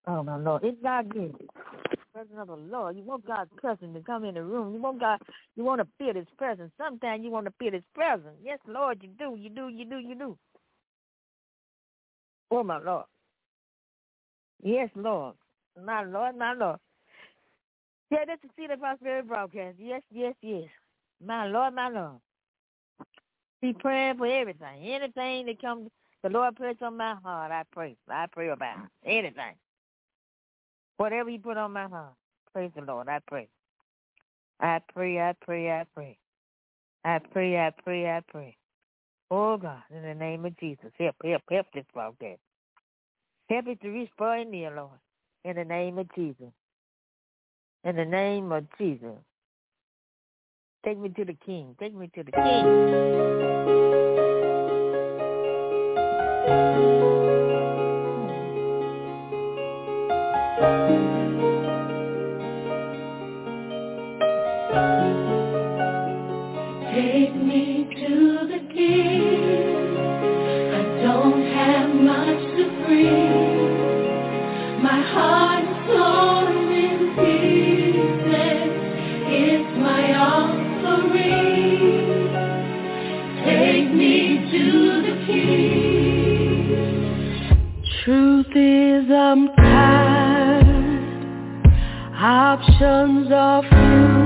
Oh, my Lord. It's God given. Presence of the Lord. You want God's presence to come in the room. You want God, you want to feel his presence. Sometimes you want to feel his presence. Yes, Lord, you do, you do, you do, you do. Oh, my Lord. Yes, Lord. My Lord, my Lord. Yeah, that's the Seed of Prosperity broadcast. Yes, yes, yes. My Lord, my Lord. Be praying for everything. Anything that comes, the Lord puts on my heart, I pray. I pray about it. Anything. Whatever he put on my heart, praise the Lord. I pray. I pray, I pray, I pray. I pray, I pray, I pray. Oh, God, in the name of Jesus, help, help, help this broadcast. Help it to reach far and near, Lord, in the name of Jesus. In the name of Jesus. Take me to the King. Take me to the King. Take me to the King. I don't have much to bring. My heart is torn in pieces. It's my offering. Take me to the King. Truth is I'm tired. Options are few.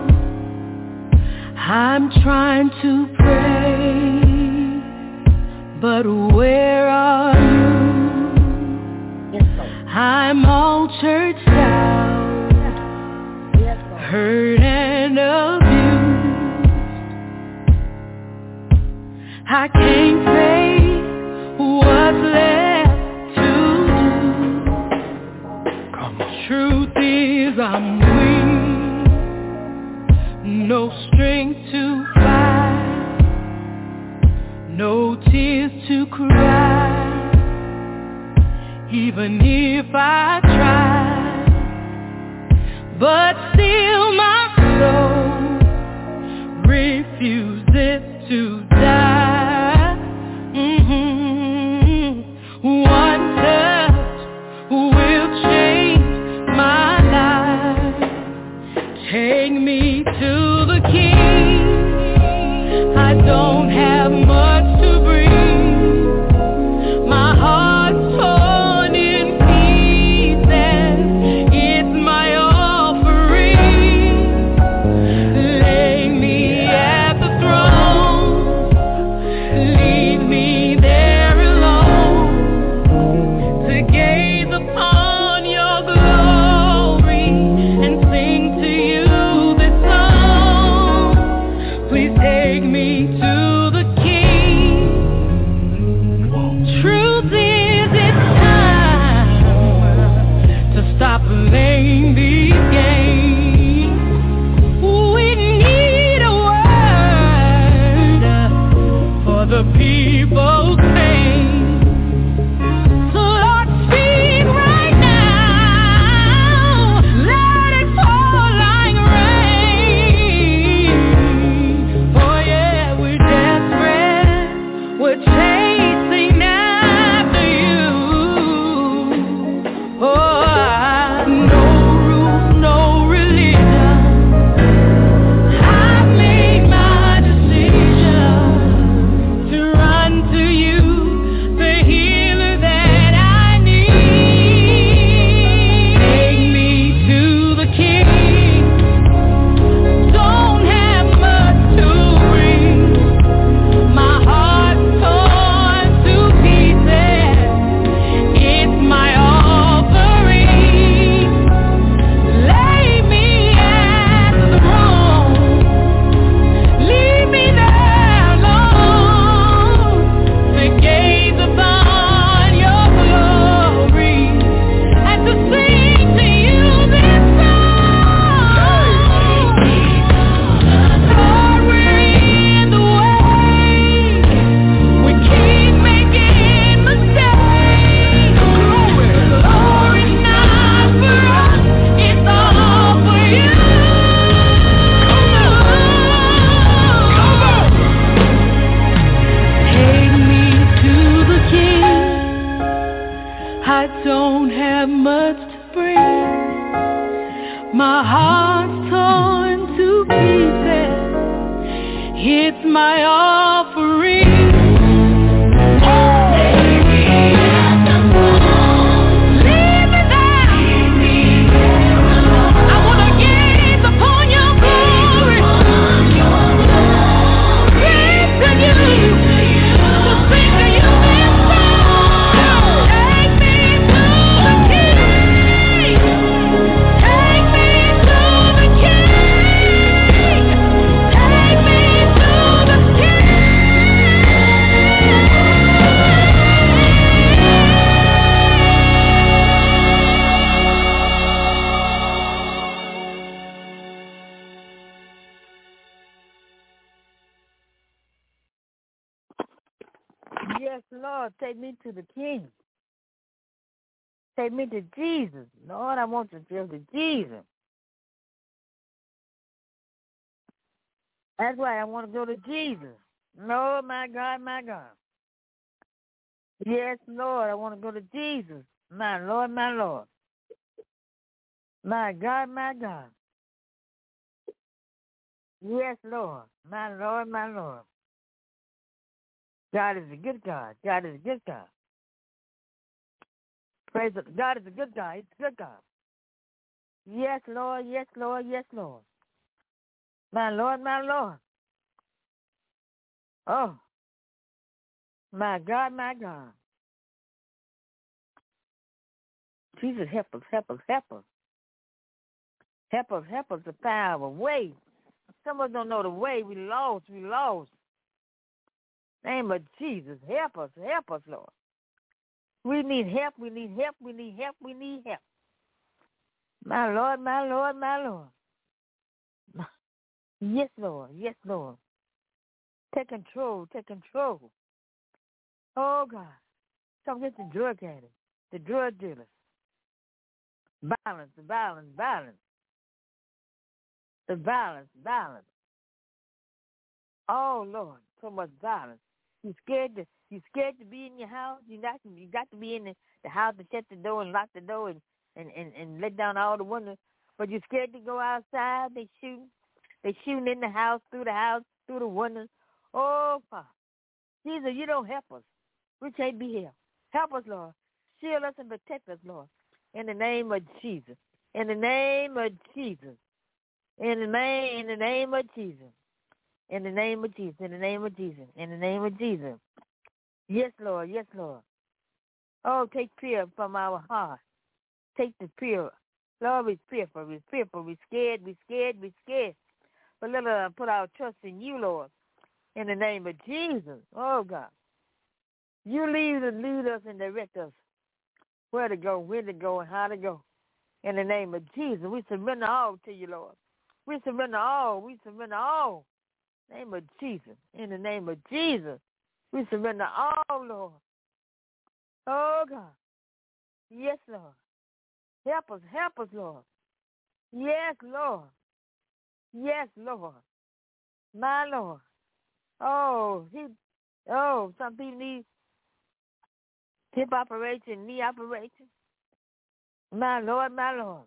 I'm trying to pray, but where are you? Yes, Lord. I'm all churched out, Yes, Lord. hurt and abused. I can't say what's left to do. Come on. Truth is I'm weak, no strength to fight, no tears to cry. Even if I try, but still my soul refuses to die. Mm-hmm. One touch will change my life. Take me to the King. I don't have much to bring. My heart's torn in pieces. It's my offering. Lay me at the throne. Leave me there alone to gaze upon your glory and sing to you this song. Please take me to the King. Truth is it's time to stop playing these games. We need a word for the people's pain. So Lord, speak right now. Let it fall like rain. Oh yeah, we're desperate. We're chasing after you. Oh, I- no rules, no religion. I've made my decision to run to you. My heart's torn to pieces. It's my offering. Yes, Lord, take me to the King. Take me to Jesus. Lord, I want to go to Jesus. That's why I want to go to Jesus. No, my God, my God. Yes, Lord, I want to go to Jesus. My Lord, my Lord. My God, my God. Yes, Lord. My Lord, my Lord. God is a good God. God is a good God. Praise the God is a good God. He's a good God. Yes, Lord. Yes, Lord. Yes, Lord. My Lord, my Lord. Oh, my God, my God. Jesus, help us, help us, help us. Help us, help us to find our way. Some of us don't know the way. We lost, we lost. Name of Jesus, help us, help us, Lord. We need help, we need help, we need help, we need help. My Lord, my Lord, my Lord. Yes, Lord, yes, Lord. Take control, take control. Oh, God. Come get the drug addicts, the drug dealers. Violence, the violence, violence. The violence, violence. Oh, Lord, so much violence. You scared to you scared to be in your house? You got to you got to be in the, the house to shut the door and lock the door and, and, and, and let down all the windows. But you scared to go outside? They shoot. They shooting in the house, through the house, through the windows. Oh, Father. Jesus, you don't help us. We can't be here. Help us, Lord. Shield us and protect us, Lord. In the name of Jesus. In the name of Jesus. In the name, in the name of Jesus. In the name of Jesus. In the name of Jesus. In the name of Jesus. Yes, Lord. Yes, Lord. Oh, take fear from our heart. Take the fear. Lord, we're fearful. We're fearful. We're scared. We're scared. We're scared. But let us put our trust in you, Lord. In the name of Jesus. Oh, God. You lead and lead us and direct us where to go, when to go, and how to go. In the name of Jesus, we surrender all to you, Lord. We surrender all. We surrender all. In the name of Jesus. In the name of Jesus, we surrender all, Lord. Oh, God. Yes, Lord. Help us. Help us, Lord. Yes, Lord. Yes, Lord. My Lord. Oh, he, oh, some people need hip operation, knee operation. My Lord, my Lord.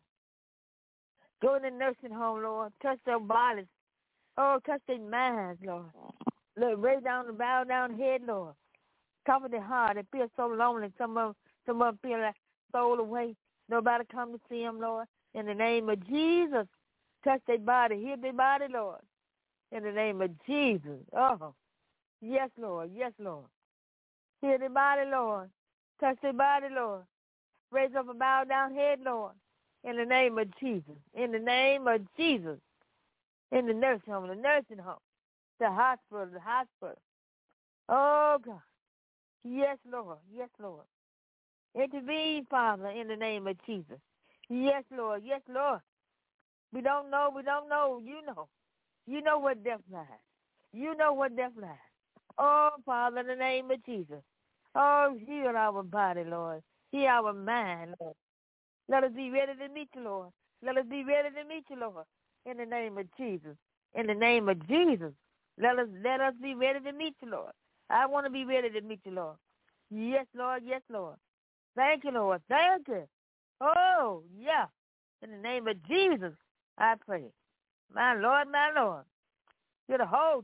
Go in the nursing home, Lord. Touch their bodies. Oh, touch their minds, Lord. Look, raise down the bow down head, Lord. Comfort their heart. They feel so lonely. Some of them, some of them feel like soul away. Nobody come to see them, Lord. In the name of Jesus, touch their body. Heal their body, Lord. In the name of Jesus. Oh, yes, Lord. Yes, Lord. Heal their body, Lord. Touch their body, Lord. Raise up a bow down head, Lord. In the name of Jesus. In the name of Jesus. In the nursing home, the nursing home. The hospital, the hospital. Oh, God. Yes, Lord. Yes, Lord. Intervene, Father, in the name of Jesus. Yes, Lord. Yes, Lord. We don't know. We don't know. You know. You know what death lies. You know what death lies. Oh, Father, in the name of Jesus. Oh, heal our body, Lord. Heal our mind, Lord. Let us be ready to meet you, Lord. Let us be ready to meet you, Lord. In the name of Jesus. In the name of Jesus. Let us let us be ready to meet you, Lord. I want to be ready to meet you, Lord. Yes, Lord. Yes, Lord. Thank you, Lord. Thank you. Oh, yeah. In the name of Jesus, I pray. My Lord, my Lord. Get a hold.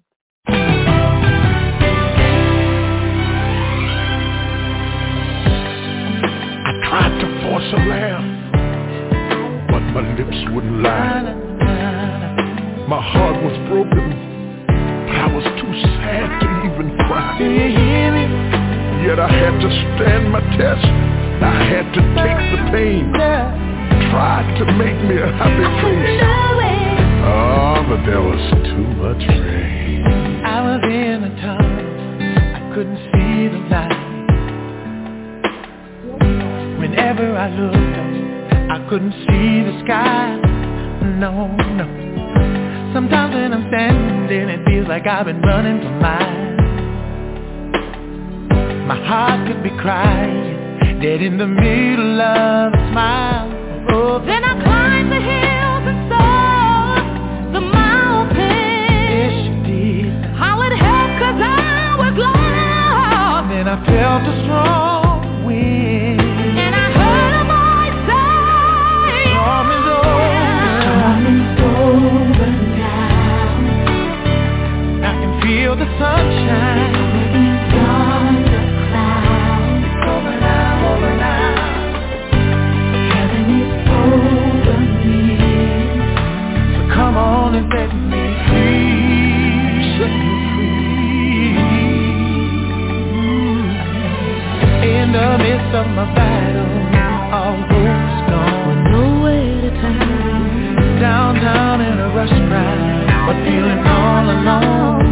I tried to force a laugh, but my lips wouldn't lie. My heart was broken, but I was too sad to even cry. Do you hear me? Yet I had to stand my test. I had to take the pain. Tried to make me a happy face. Oh, but there was too much rain. I was in a tunnel, I couldn't see the light. Whenever I looked up, I couldn't see the sky. No, no. Sometimes when I'm standing, it feels like I've been running for miles. My heart could be crying, dead in the middle of a smile. Oh. Then I climbed the hills and saw the mountains. Yes, you did. Hollered help 'cause I was lost. Then I felt a strong wind. And I heard a voice say, storm is over. Storm is over now. I can feel the sunshine. Come on and set me free, set me free. In the midst of my battle, all hope's gone, with nowhere to turn. Downtown in a rush ride, but feeling all alone.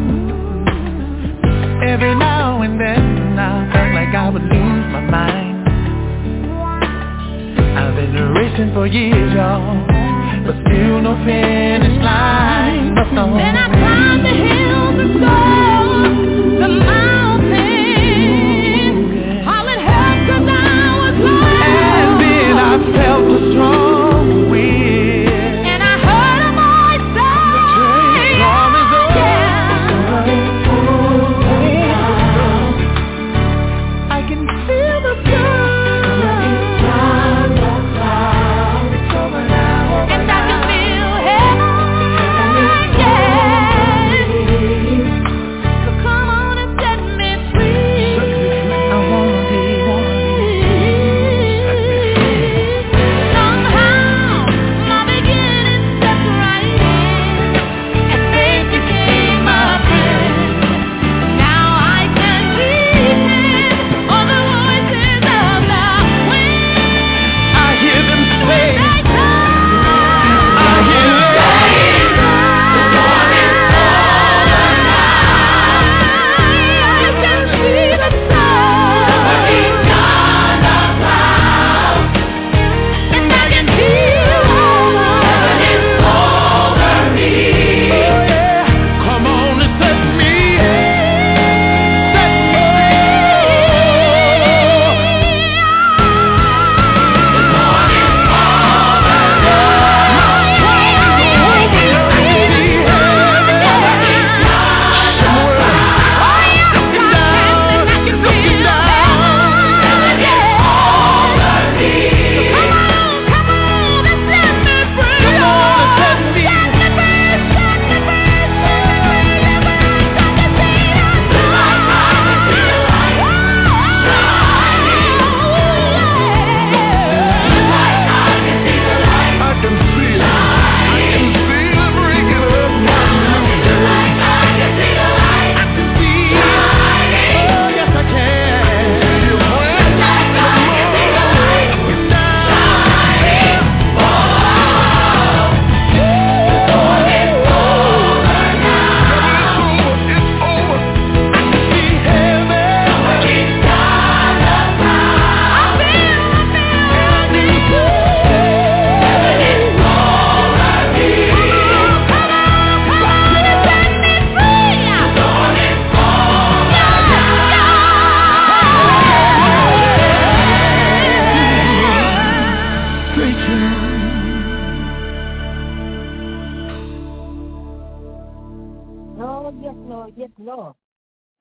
Every now and then I felt like I would lose my mind. I've been racing for years, y'all, but still no finish line. But no. Then I climbed the hills and saw the mountains. Hollered help 'cause I was lost. And then I felt a strong wind. And I heard a voice say, the storm is over. Yeah. I can feel the sun.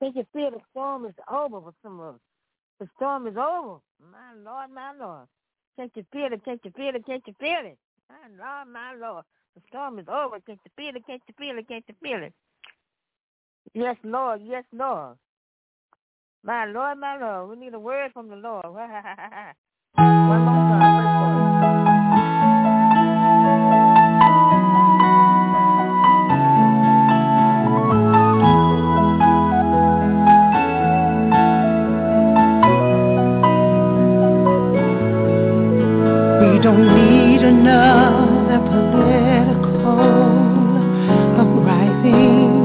The storm is over. My Lord, my Lord. Can't you feel it? Can't you feel it? Can't you feel it? My Lord, my Lord. The storm is over. Can't you feel it? Can't you feel it? Can't you feel it? Yes, Lord. Yes, Lord. My Lord, my Lord. We need a word from the Lord. One more time. We don't need another political uprising.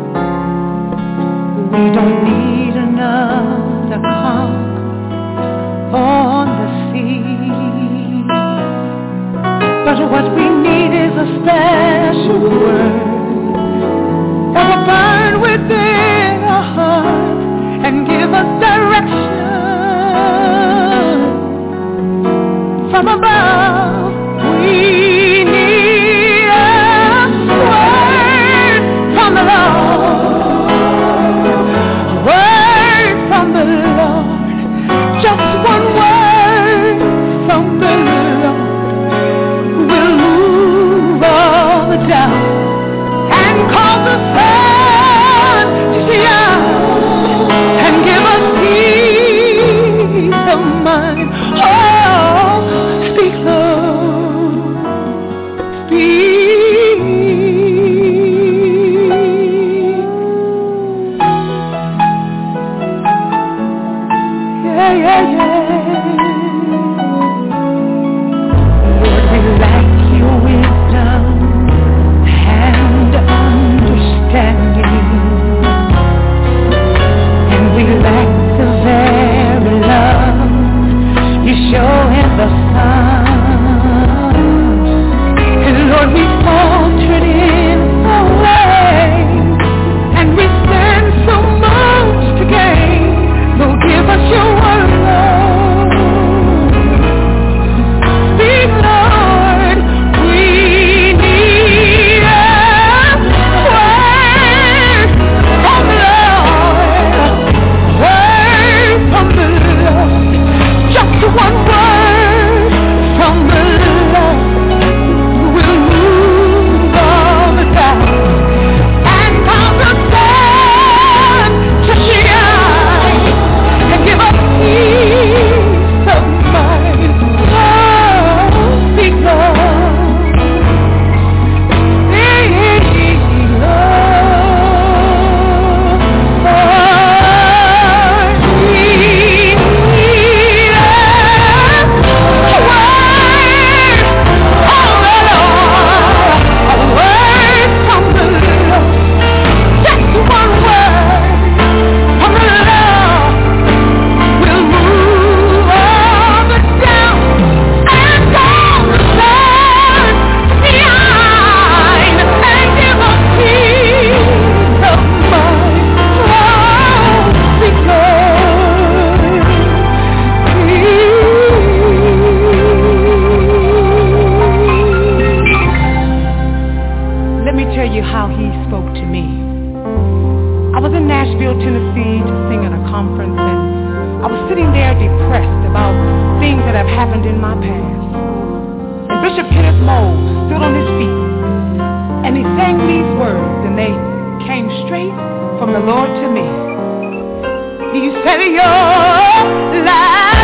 We don't need another conquer on the sea. But what we need is a special word that will burn within our hearts and give us direction from above. We need a word from the Lord, a word from the Lord, just one word from the Lord will move all the doubt and cause the sun to shine and give us peace of mind. Oh, speak, Lord, speak. Yeah, yeah, yeah. Lord, we lack your wisdom and understanding, and we lack the very love you show in the sun. And Lord, we faltered in our way, and we stand so much to gain. So give us your word, Lord. Speak, Lord. We need a word from the Lord, word from the Lord, just one word from the Lord will move all the doubt and cause the sun to shine and give us peace of mind. Oh, speak, Lord. Speak, Lord. Oh, we need a word, oh Lord, a word from the Lord, just one word from the Lord will move all the doubt and cause the sun to shine and give us peace of mind. Oh, speak, Lord, speak. Let me tell you how he spoke to me. I was in Nashville, Tennessee to sing at a conference, and I was sitting there depressed about things that have happened in my past. And Bishop Kenneth Moore stood on his feet, and he sang these words, and they came straight from the Lord to me. He said, your life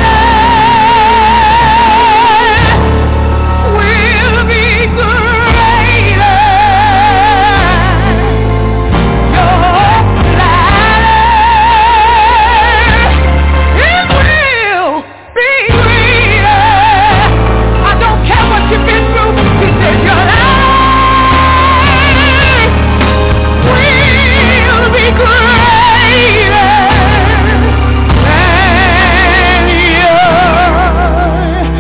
will be greater. Your life, it will be greater. I don't care what you've been through. He said your life will be greater than yours.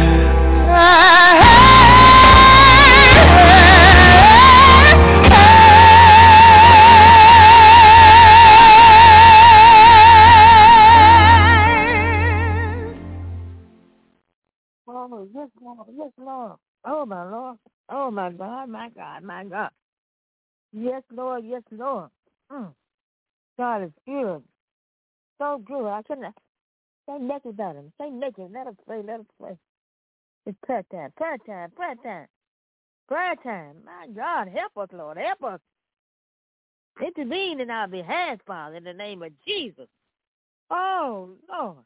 Oh, yes, Lord. Yes, Lord. Oh, my Lord. Oh, my God, my God, my God. Yes, Lord. Yes, Lord. Mm. God is good. So good. I couldn't say nothing about him. Say nothing. Let us pray. Let us pray. It's prayer time, prayer time, prayer time, prayer time. My God, help us, Lord, help us. Intervene in our behalf, Father, in the name of Jesus. Oh, Lord.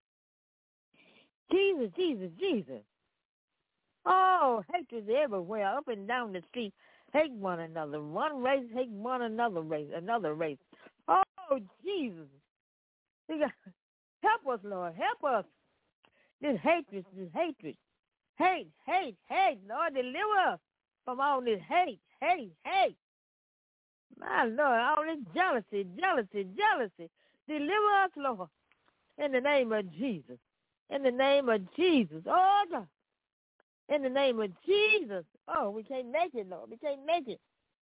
Jesus, Jesus, Jesus. Oh, hatred is everywhere, up and down the street. Hate one another. One race hate one another race, another race. Oh, Jesus. We got, help us, Lord. Help us. This hatred, this hatred. Hate, hate, hate. Lord, deliver us from all this hate, hate, hate. My Lord, all this jealousy, jealousy, jealousy. Deliver us, Lord, in the name of Jesus. In the name of Jesus. Oh, God. In the name of Jesus. Oh, we can't make it, Lord. We can't make it.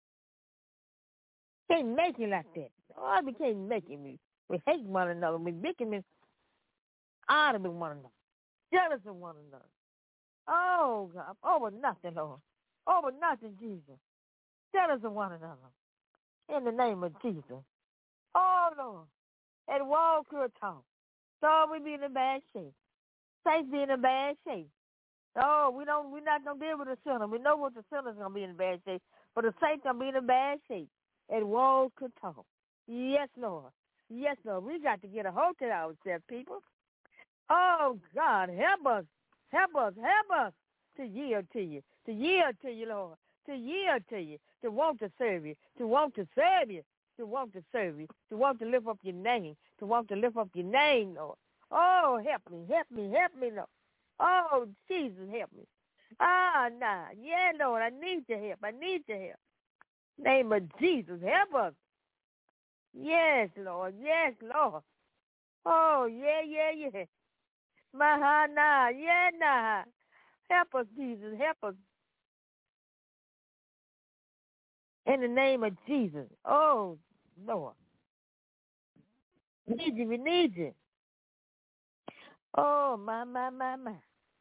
Can't make it like that. Oh, we can't make it. We, we hate one another. We bicker and honor with one another. Jealous of one another. Oh, God. Over nothing, Lord. Over nothing, Jesus. Jealous of one another. In the name of Jesus. Oh, Lord. And walk through a talk. So we be in a bad shape. Saints be in a bad shape. Oh, we don't, we're not going to deal with the sinner. We know what the sinner's going to be in bad shape. But the saints going to be in a bad shape. And walls could talk. Yes, Lord. Yes, Lord. We got to get a hold of ourselves, people. Oh, God, help us. Help us. Help us to yield to you. To yield to you, Lord. To yield to you. To want to serve you. To want to serve you. To want to serve you. To want to lift up your name. To want to lift up your name, Lord. Oh, help me. Help me. Help me, Lord. Oh, Jesus, help me. Ah, nah. Yeah, Lord, I need your help. I need your help. Name of Jesus, help us. Yes, Lord. Yes, Lord. Oh, yeah, yeah, yeah. Maha, nah. Yeah, nah. Help us, Jesus. Help us. In the name of Jesus. Oh, Lord. We need you. We need you. Oh, my, my, my, my.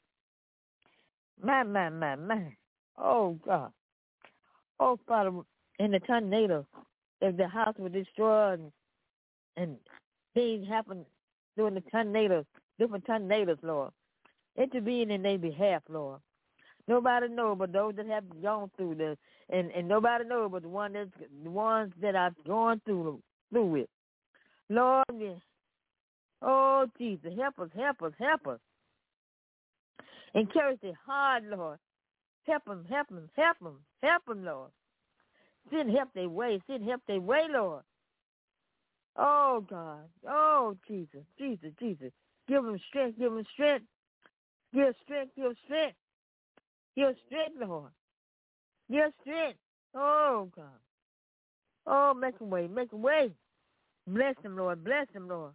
My, my, my, my. Oh, God. Oh, Father, in the tornado, if the house was destroyed and, and things happened during the tornadoes, different tornadoes, Lord, intervene in their behalf, Lord. Nobody knows but those that have gone through this, and, and nobody knows but the, one that's, the ones that are going through, through it. Lord, oh, Jesus, help us, help us, help us. Encourage their heart, Lord. Help them, help them, help them, help them, Lord. Send help their way, send help their way, Lord. Oh, God. Oh, Jesus, Jesus, Jesus. Give them strength, give them strength. Give strength, give strength. Give strength, Lord. Give strength. Oh, God. Oh, make a way, make a way. Bless them, Lord, bless them, Lord.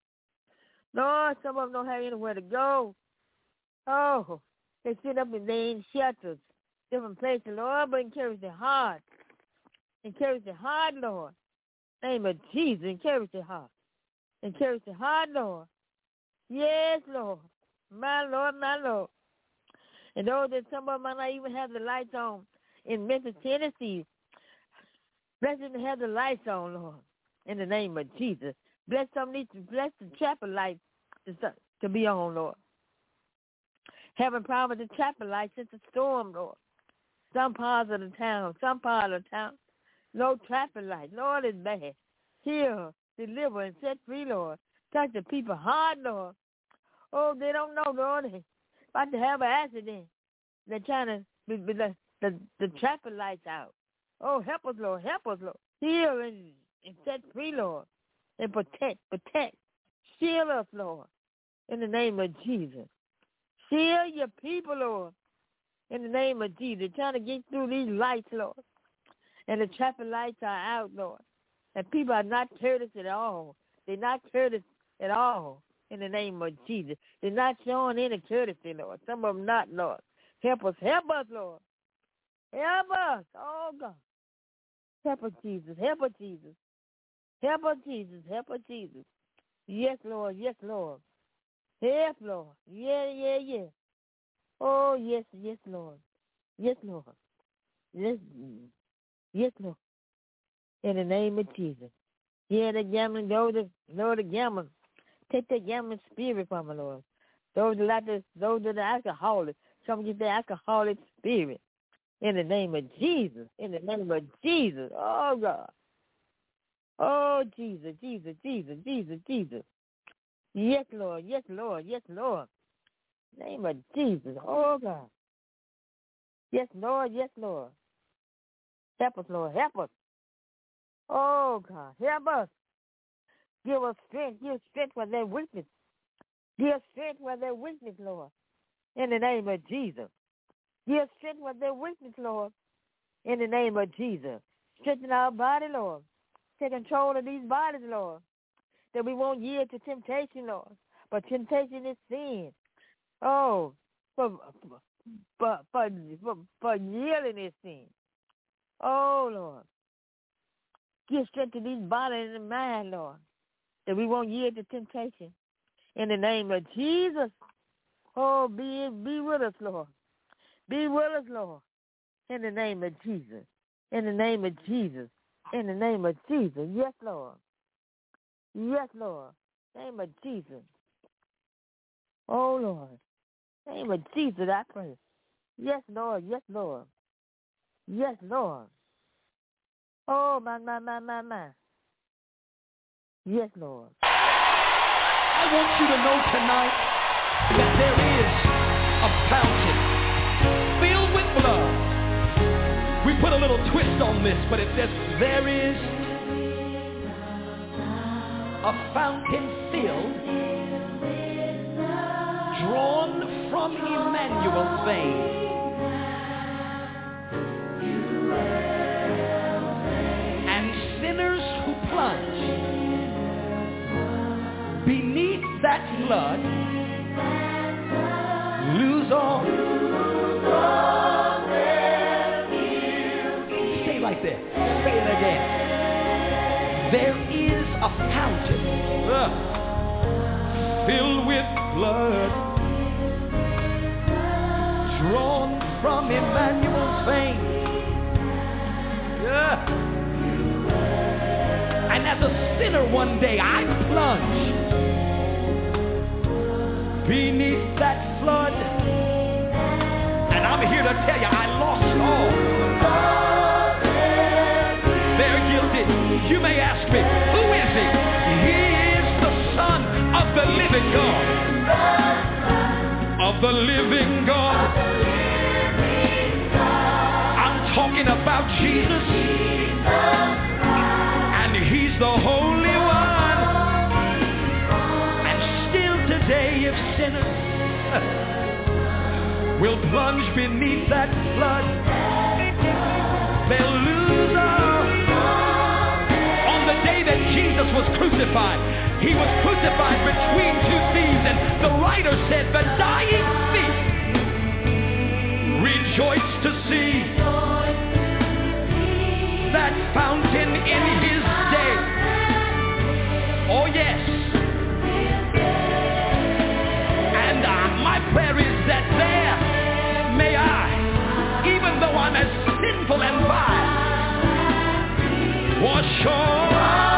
Lord, some of them don't have anywhere to go. Oh, they sit up in their shelters, different places, Lord, but encourage their heart. Encourage their heart, Lord. Name of Jesus, encourage their heart. Encourage their heart, Lord. Yes, Lord. My Lord, my Lord. And those that some of them might not even have the lights on in Memphis, Tennessee, bless them to have the lights on, Lord, in the name of Jesus. Bless some need to bless the chapel lights to, to be on, Lord. Having problems with the traffic lights since the storm, Lord. Some parts of the town, some part of the town, no traffic lights. Lord, it's bad. Heal, deliver, and set free, Lord. Touch the people hard, Lord. Oh, they don't know, Lord. They about to have an accident. They're trying to be, be the, the, the traffic lights out. Oh, help us, Lord. Help us, Lord. Heal and, and set free, Lord. And protect, protect. Shield us, Lord, in the name of Jesus. Shield your people, Lord, in the name of Jesus. Trying to get through these lights, Lord. And the traffic lights are out, Lord. And people are not courteous at all. They're not courteous at all in the name of Jesus. They're not showing any courtesy, Lord. Some of them not, Lord. Help us. Help us, Lord. Help us. Oh, God. Help us, Jesus. Help us, Jesus. Help us, Jesus. Help us, Jesus. Yes, Lord. Yes, Lord. Help, Lord. Yeah, yeah, yeah. Oh, yes, yes, Lord. Yes, Lord. Yes, yes, Lord. In the name of Jesus. Yeah, the gambling, those that, Lord, the gambling. Take that gambling spirit from me, Lord. Those that like to, those that are alcoholics. come against the alcoholic spirit. In the name of Jesus. In the name of Jesus. Oh, God. Oh, Jesus, Jesus, Jesus, Jesus, Jesus. Yes, Lord. Yes, Lord. Yes, Lord. Name of Jesus. Oh, God. Yes, Lord. Yes, Lord. Help us, Lord. Help us. Oh, God. Help us. Give us strength. Give strength where there's weakness. Give strength where there's weakness, Lord. In the name of Jesus. Give strength where there's weakness, Lord. In the name of Jesus. Strengthen our body, Lord. Take control of these bodies, Lord. That we won't yield to temptation, Lord. But temptation is sin. Oh, for, for, for, for, for yielding is sin. Oh, Lord. Give strength to these bodies and mind, Lord. That we won't yield to temptation. In the name of Jesus. Oh, be, be with us, Lord. Be with us, Lord. In the name of Jesus. In the name of Jesus. In the name of Jesus. Yes, Lord. Yes, Lord. Name of Jesus. Oh, Lord. Name of Jesus, I pray. Yes, Lord. Yes, Lord. Yes, Lord. Oh, my, my, my, my, my. Yes, Lord. I want you to know tonight that there is a fountain filled with blood. We put a little twist on this, but it says there is a fountain filled, drawn from Emmanuel's vein. And sinners who plunge beneath that flood lose all. Stay right there. Say it again. There is a fountain uh, filled with blood, drawn from Emmanuel's vein. Yeah. And as a sinner one day I plunged beneath that flood, and I'm here to tell you I lost all. They're guilty. You may ask me, who is he? He is the Son of the living God. Of the living God. I'm talking about Jesus. And he's the Holy One. And still today, if sinners will plunge beneath that flood, they'll lose all. On the day that Jesus was crucified, he was crucified between two thieves, and the writer said, the dying thief rejoiced to see that fountain in his day. Oh yes. And uh, my prayer is that there may I, even though I'm as sinful and vile, wash all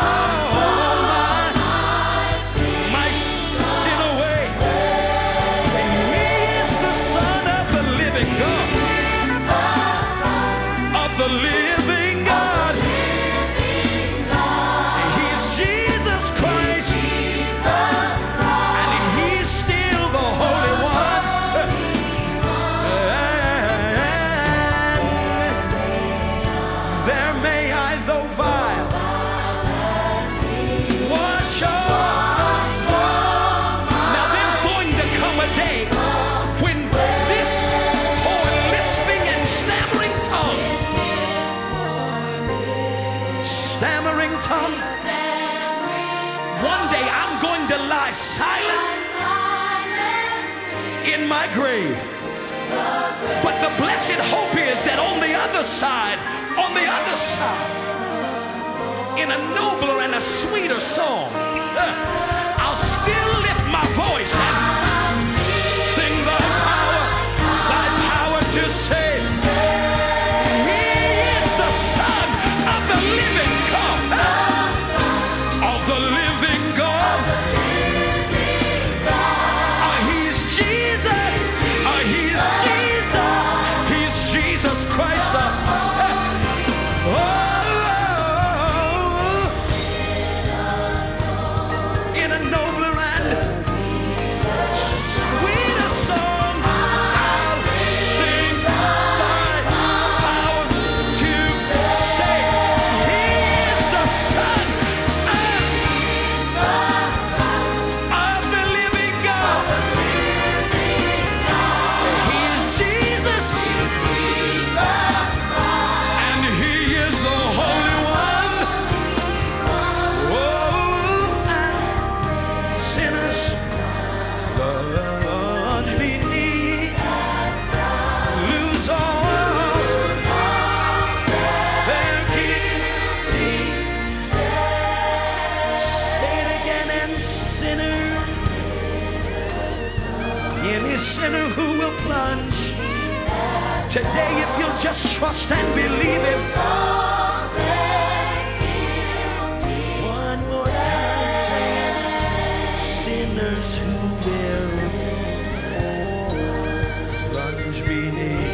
my, my sin away. He is the Son of the living God, of the living God. He is Jesus Christ, and he's still the Holy One. And there may I, though vile, wash off. Now there's going to come a day when this poor lisping and stammering tongue, stammering tongue, one day I'm going to lie silent in my grave. But the blessed hope is that on the other side, on the other side, in a nobler and a sweeter song, uh, I'll still lift my voice and sing thy power, thy power to save. He is the Son of the living God, uh, of the living God. Uh, he's Jesus, uh, he's Jesus. sinner who will plunge. Today, if you'll just trust and believe Him. One more time, sinners who will plunge beneath.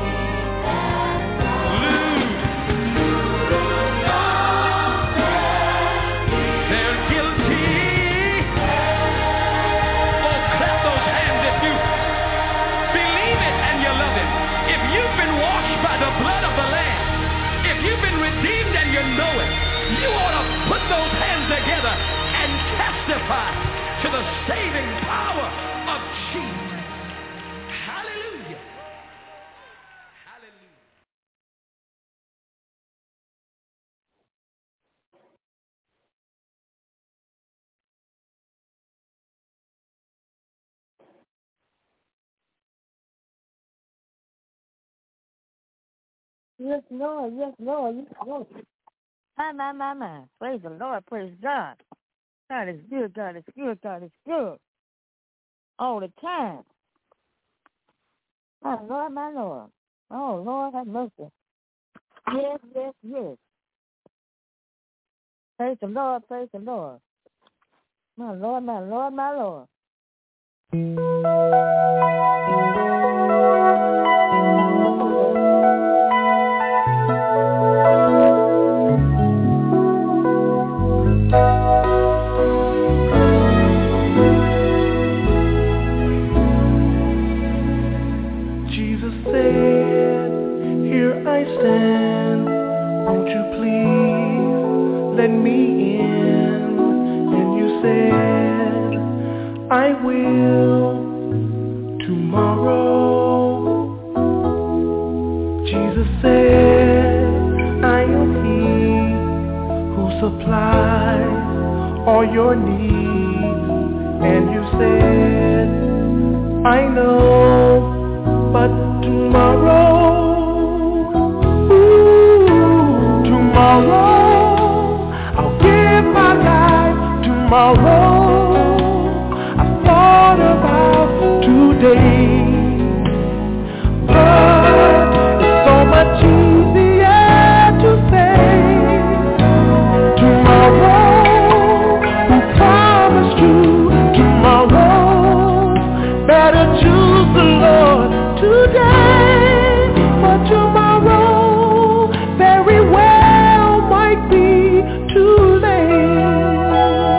Redeemed and you know it, you ought to put those hands together and testify to the saving power of Jesus. Hallelujah. Hallelujah. Yes, Lord. Yes, Lord. Yes, Lord. My, my, my, my. Praise the Lord. Praise God. God is good. God is good. God is good. All the time. My Lord, my Lord. Oh, Lord, have mercy. Yes, yes, yes. Praise the Lord. Praise the Lord. My Lord, my Lord, my Lord. Jesus said, "Here I stand, won't you please let me in?" And you said, "I will tomorrow." Jesus said, "I am He who supplies all your needs." And you said, "I know, but tomorrow, ooh, tomorrow, I'll give my life. Tomorrow, I thought about today, but it's so much easier to say tomorrow. Who promised you tomorrow? Better choose the Lord today, for tomorrow very well might be too late.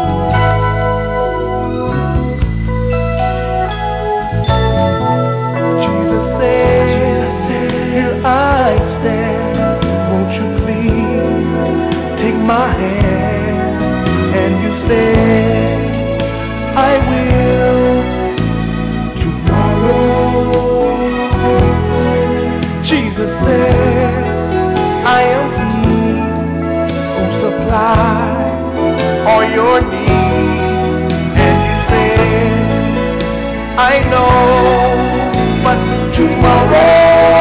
Jesus said, "Here I stand, won't you please take my hand?" And you said, "I will tomorrow." Jesus said, "I am He who supplies all your needs." And you said, "I know, but tomorrow,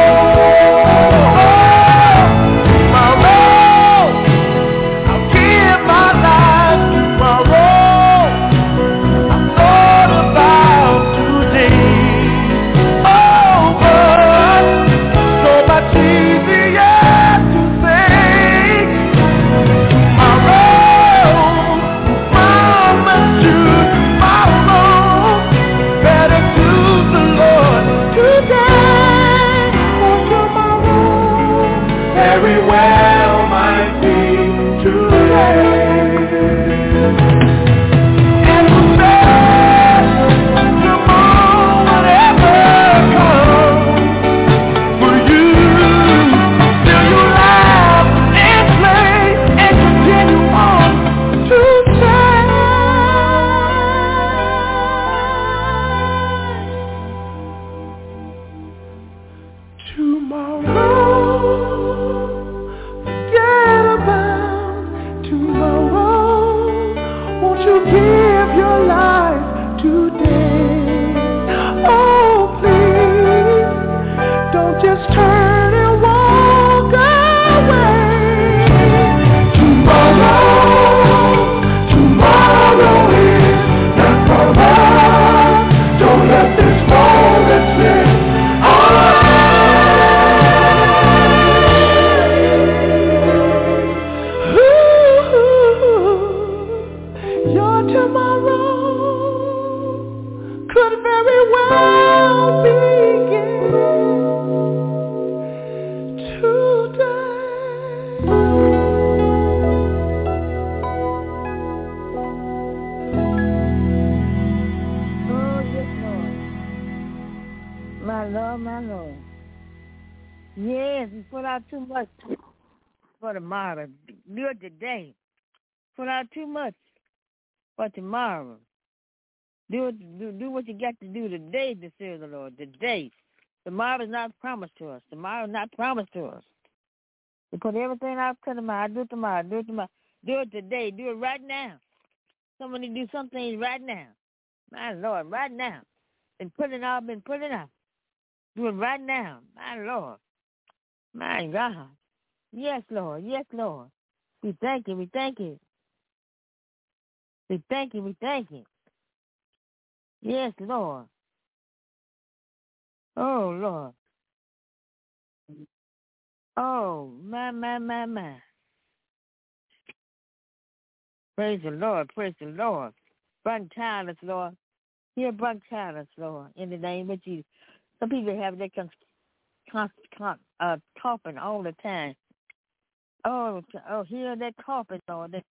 tomorrow, I'll give my life. Tomorrow, I thought about today. Oh, but so much easier to say tomorrow. Promise you tomorrow. Better choose the Lord today. could very well begin today. Oh, yes, Lord. My Lord, my Lord. Yes, we put out too much for tomorrow. Do it today. Put out too much for tomorrow. Do it, do, do what you got to do today to serve the Lord. Today. Tomorrow is not promised to us. Tomorrow is not promised to us. We put everything out to tomorrow. Do it tomorrow. Do it tomorrow. Do it today. Do it right now. Somebody do some things right now. My Lord, right now. Been putting out, been putting out. Do it right now. My Lord. My God. Yes, Lord. Yes, Lord. We thank you. We thank you. We thank you. We thank you. Yes, Lord. Oh, Lord. Oh, my, my, my, my. Praise the Lord. Praise the Lord. Bronchitis, Lord. Hear bronchitis, Lord, in the name of Jesus. Some people have that con- con- con- uh, coughing all the time. Oh, oh, hear that coughing, Lord. That,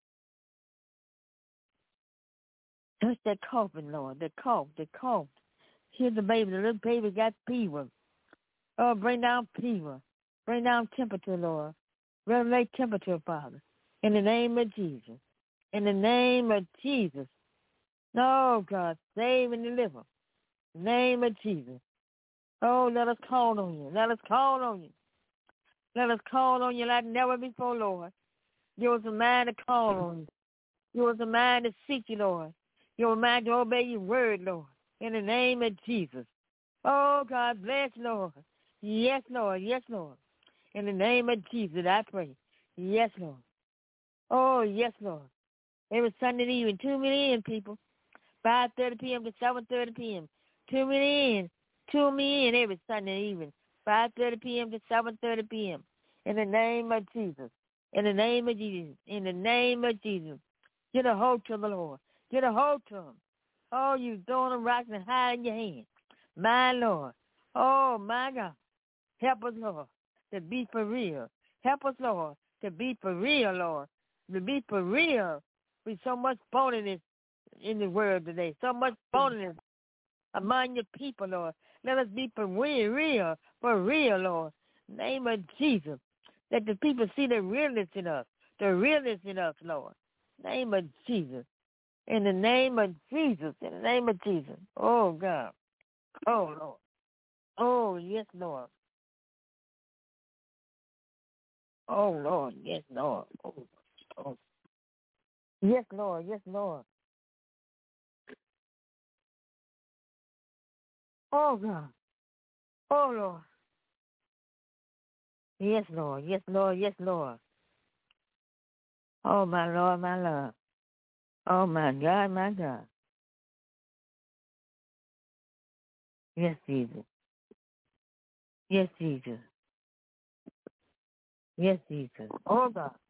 touch that coughing, Lord. The cough, the cough. Hear the baby. The little baby got fever. Oh, bring down fever. Bring down temperature, Lord. Regulate temperature, Father. In the name of Jesus. In the name of Jesus. No, God, save and deliver. In the name of Jesus. Oh, let us call on you. Let us call on you. Let us call on you like never before, Lord. Give us a mind to call on you. Give us a mind to seek you, Lord. Give us a mind to obey your word, Lord. In the name of Jesus. Oh, God, bless, Lord. Yes, Lord. Yes, Lord. In the name of Jesus, I pray. Yes, Lord. Oh, yes, Lord. Every Sunday evening, tune me in, people. five thirty p.m. to seven thirty p.m. Tune me in. Tune me in every Sunday evening, five thirty p.m. to seven thirty p.m. In the name of Jesus. In the name of Jesus. In the name of Jesus. Get a hold to the Lord. Get a hold to him. Oh, you throwing them rocks and hide in your hand. My Lord. Oh, my God. Help us, Lord, to be for real. Help us, Lord, to be for real, Lord. To be for real. With so much phoniness in the world today. So much phoniness among your people, Lord. Let us be for real, real, for real, Lord. In the name of Jesus. Let the people see the realness in us. The realness in us, Lord. In the name of Jesus. In the name of Jesus. In the name of Jesus. Oh, God. Oh, Lord. Oh, yes, Lord. Oh, Lord. Yes, Lord. Oh, oh. Yes, Lord. Yes, Lord. Oh, God. Oh, Lord. Yes, Lord. Yes, Lord. Yes, Lord. Oh, my Lord, my Lord. Oh, my God, my God. Yes, Jesus. Yes, Jesus. Yes, Jesus. Oh, God.